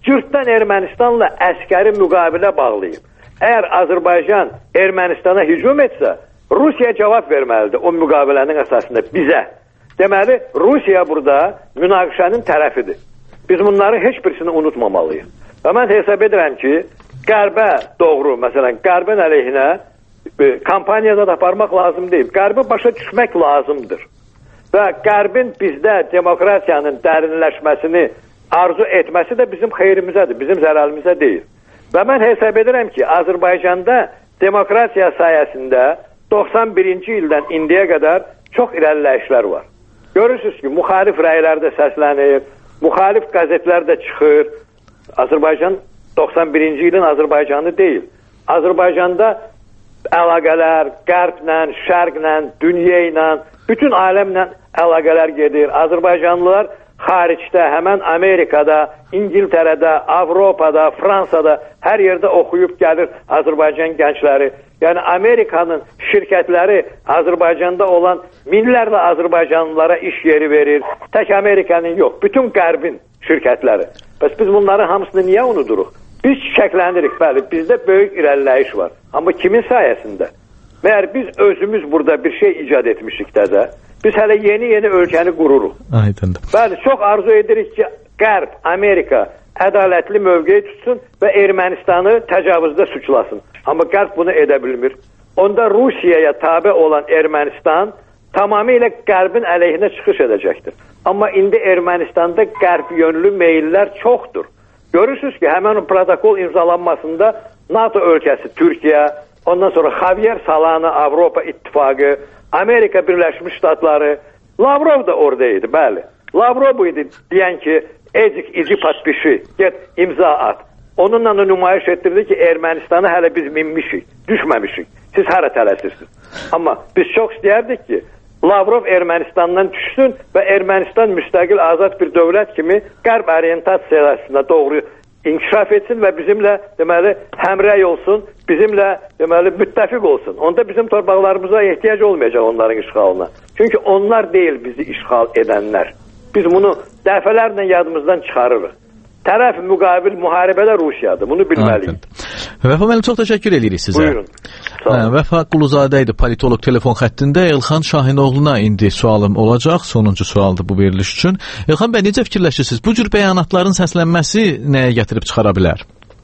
cürddən Ermənistanla əskəri müqabilə bağlayıb. Əgər Azərbaycan Ermənistana hücum etsə, Rusiya cavab verməlidir o müqabilənin əsasında bizə. Deməli, Rusiya burada münaqişənin tərəfidir. Biz bunları heç birisini unutmamalıyıq. Və mən hesab edirəm ki, Qərbə doğru, məsələn, Qərbin əleyhinə e, kampaniyada da aparmaq lazım deyil. Qərbi başa düşmək lazımdır. Və Qərbin bizdə demokratiyanın dərinləşməsini arzu etməsi də bizim xeyrimizədir, bizim zərəlimizə deyil. Və mən hesab edirəm ki, Azərbaycanda demokratiya sayəsində doxsan birinci ildən indiyə qədər çox irəliləyişlər var. Görürsünüz ki, müxalif rəylər də səslənir, müxalif qəzetlər də çıxır. Azərbaycan doxsan birinci ilin Azərbaycanı deyil. Azərbaycanda əlaqələr qərblə, şərqlə, dünya ilə, bütün aləmlə əlaqələr gedir. Azərbaycanlılar xaricdə, həmən Amerikada, İngiltərədə, Avropada, Fransada hər yerdə oxuyub gəlir Azərbaycan gəncləri. Yəni Amerikanın şirkətləri Azərbaycanda olan minlərlə Azərbaycanlılara iş yeri verir. Tək Amerikanın yox, bütün qərbin şirkətləri. Bəs biz bunların hamısını niyə unuduruq? Biz çiçəklənirik, bəli, bizdə böyük irəliləyiş var. Amma kimin sayəsində? Məyər biz özümüz burada bir şey icad etmişik təzə. Biz hələ yeni-yeni ölkəni qururuq. Aydındır. Bəli, çox arzu edirik ki, Qərb, Amerika ədalətli mövqeyi tutsun və Ermənistanı təcavüzdə suçlasın. Amma Qərb bunu edə bilmir. Onda Rusiyaya tabe olan Ermənistan tamamilə Qərbin əleyhinə çıxış edəcəkdir. Amma indi Ermənistanda Qərb yönlü meyillər çoxdur. Görürsünüz ki, həmən o protokol imzalanmasında NATO ölkəsi Türkiyə, ondan sonra Javier Solana, Avropa İttifaqı, Amerika Birləşmiş Ştatları, Lavrov da oradaydı, bəli. Lavrov idi deyən ki, ezik izi patpişi, get imza at. Onunla da nümayiş etdirdi ki, Ermənistanı hələ biz minmişik, düşməmişik. Siz hara tələsirsiniz? Amma biz çox istəyərdik ki, Lavrov Ermənistandan düşsün və Ermənistan müstəqil azad bir dövlət kimi qərb orientasiyasına doğru inkişaf etsin və bizimlə deməli həmrəy olsun, bizimlə deməli müttəfiq olsun. Onda bizim torpaqlarımıza ehtiyac olmayacaq onların işğalına. Çünki onlar deyil bizi işğal edənlər. Biz bunu dəfələrlə yadımızdan çıxarırıq. Tərəf müqabil müharibədə Rusiyadır. Bunu bilməliyik. Vəfa müəllim, çox təşəkkür edirik sizə. Buyurun. Hə, Vəfa Quluzadə idi, politoloq, telefon xəttində. Elxan Şahinoğluna indi sualım olacaq. Sonuncu sualdır bu veriliş üçün. Elxan bəy, necə fikirləşirsiniz? Bu cür bəyanatların səslənməsi nəyə gətirib çıxara bilər?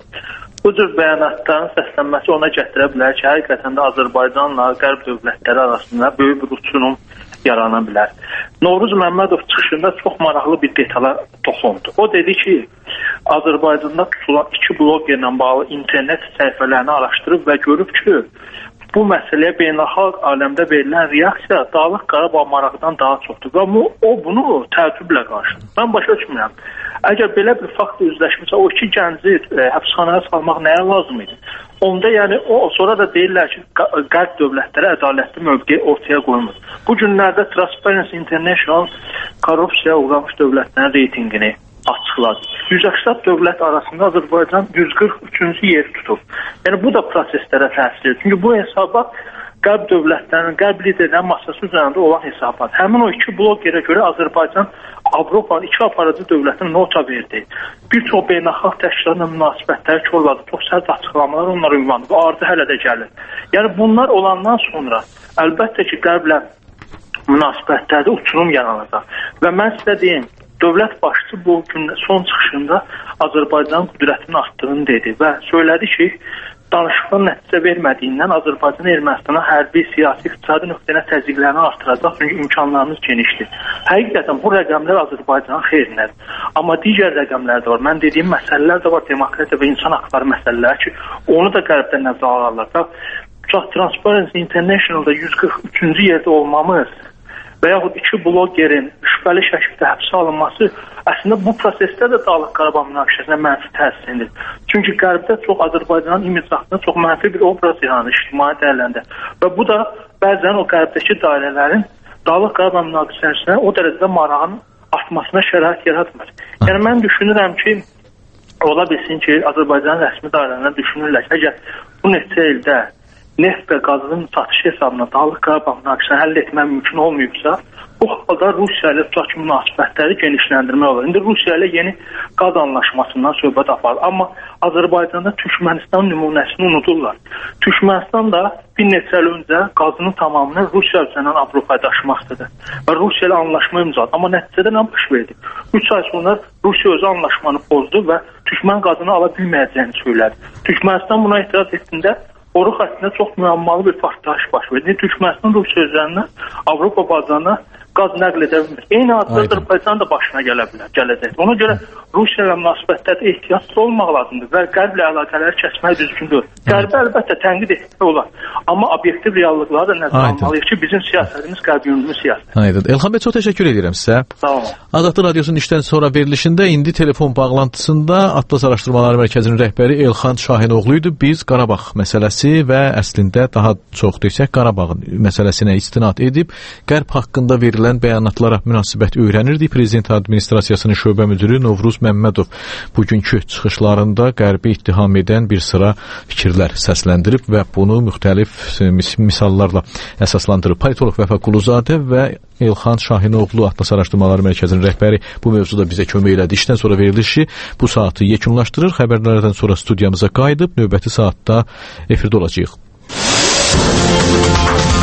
Bu cür bəyanatların səslənməsi ona gətirə bilər ki, həqiqətən də Azərbaycanla Qərb dövlətləri arasında böyük bir uçurum yarana bilər. Novruz Məmmədov çıxışında çox maraqlı bir detala toxundu. O dedi ki, Azərbaycanda tutulan iki blogerlə bağlı internet səhifələrini araşdırıb və görüb ki, bu məsələyə beynəlxalq aləmdə verilən reaksiya Dağlıq Qarabağ maraqdan daha çoxdur və o bunu təəccüblə qarşıladı. Mən başa düşmürəm. Əgər belə bir faktla üzləşmirsə, o iki gənci e, həbsxanaya salmaq nəyə lazım idi? Onda yəni o sonra da deyirlər ki, Qərb dövlətləri ədalətli mövqe ortaya qoymur. Bu günlərdə Transparency International korrupsiyaya uğramış dövlətlərin reytinqini açıqladı. yüz səksən dövlət arasında Azərbaycan yüz qırx üçüncü yeri tutub. Yəni bu da proseslərə təsir edir. Çünki bu hesabat Qərb dövlətlərinin, Qərb liderlərinin masası üzərində olan hesabat. Həmin o iki blogerə görə Azərbaycan Avropanın iki aparıcı dövlətinə nota verdi. Bir çox beynəlxalq təşkilatla münasibətləri korladı. Çox sərt açıqlamalar onlara ünvandı və ardı hələ də gəlir. Yəni bunlar olandan sonra əlbəttə ki, Qərblə münasibətlərdə uçurum yaranacaq. Və mən sizə deyim, dövlət başçısı bu gün son çıxışında Azərbaycanın qüdrətinin artdığını dedi və söylədi ki, danışıqlar nəticə vermədiyindən Azərbaycan Ermənistana hərbi, siyasi, iqtisadi nöqtəyə təzyiqlərini artıracaq, çünki imkanlarımız genişdir. Həqiqətən bu rəqəmlər Azərbaycanın xeyrinədir. Amma digər rəqəmlər də var. Mən dediyim məsələlər də var, demokratiya və insan haqları məsələləri ki, onu da Qərbdən nəzərə alırlar. Transparency International'da yüz qırx üçüncü yerdə olmamız və yaxud iki blogerin şübhəli şəkildə həbsə alınması əslində bu prosesdə də Dağlıq Qarabağ münaqişəsinə mənfi təsir edir. Çünki Qərbdə çox Azərbaycanın imidж haqqında çox mənfi bir obraz yaranır ictimai dəyərləndə. Və bu da bəzən o Qərbdəki dairələrin Dağlıq Qarabağ münaqişəsinə o dərəcədə marağın artmasına şərait yaratmır. Yəni mən düşünürəm ki, ola bilsin ki, Azərbaycanın rəsmi dairələrində düşünürlər ki, əgər bu neçə ildə neft və qazın satışı hesabına Dağlıq Qarabağ münaqişəsini həll etmək mümkün olmayıbsa, bu halda Rusiya ilə tutaq münasibətləri genişləndirmək olur. İndi Rusiya ilə yeni qaz anlaşmasından söhbət aparır. Amma Azərbaycanda Türkmənistan nümunəsini unudurlar. Türkmənistan da bir neçə il öncə qazının tamamını Rusiya üzərindən Avropaya daşımaq istədi. Və Rusiya ilə anlaşma imzaladı. Amma nəticədə nə baş verdi? üç ay sonra Rusiya özü anlaşmanı pozdu və Türkmən qazını ala bilməyəcəyini söylədi. Türkmənistan buna etiraz etdində Oruq xəttində çox müəmmalı bir partlayış baş verdi. Türkmənistan Rusiya üzərindən Avropa bazarına qaz nəql edə bilmir. Eyni adlı Azərbaycan da başına gələ bilər, gələcək. Ona görə Rusiya ilə münasibətlərdə ehtiyatlı olmaq lazımdır və Qərblə əlaqələri kəsmək düzgündür. Qərbi əlbəttə tənqid etmək olar. Amma obyektiv reallıqları da nəzərə almalıyıq ki, bizim siyasətimiz qərb yönümlü siyasət. Aydın. Elxan bəy, çox təşəkkür edirəm sizə. Sağ olun. Azadlıq Radiosunun işdən sonra verilişində indi telefon bağlantısında Atlas Araşdırmaları Mərkəzinin rəhbəri Elxan Şahinoğlu idi. Biz Qarabağ məsələsi və əslində daha çox desək Qarabağ məsələsinə istinad edib Qərb haqqında verilən bəyanatlara münasibət öyrənirdik. Prezident administrasiyasının şöbə müdiri Novruz Məmmədov bugünkü çıxışlarında Qərbi ittiham edən bir sıra fikirlər səsləndirib və bunu müxtəlif misallarla əsaslandırıb. Politolog Vəfa Quluzadə və Elxan Şahinoğlu Atlas Araşdırmaları Mərkəzinin rəhbəri bu mövzuda bizə kömək elədi. İşdən sonra verilişi bu saatı yekunlaşdırır. Xəbərlərdən sonra studiyamıza qayıdıb növbəti saatda efirdə olacağıq.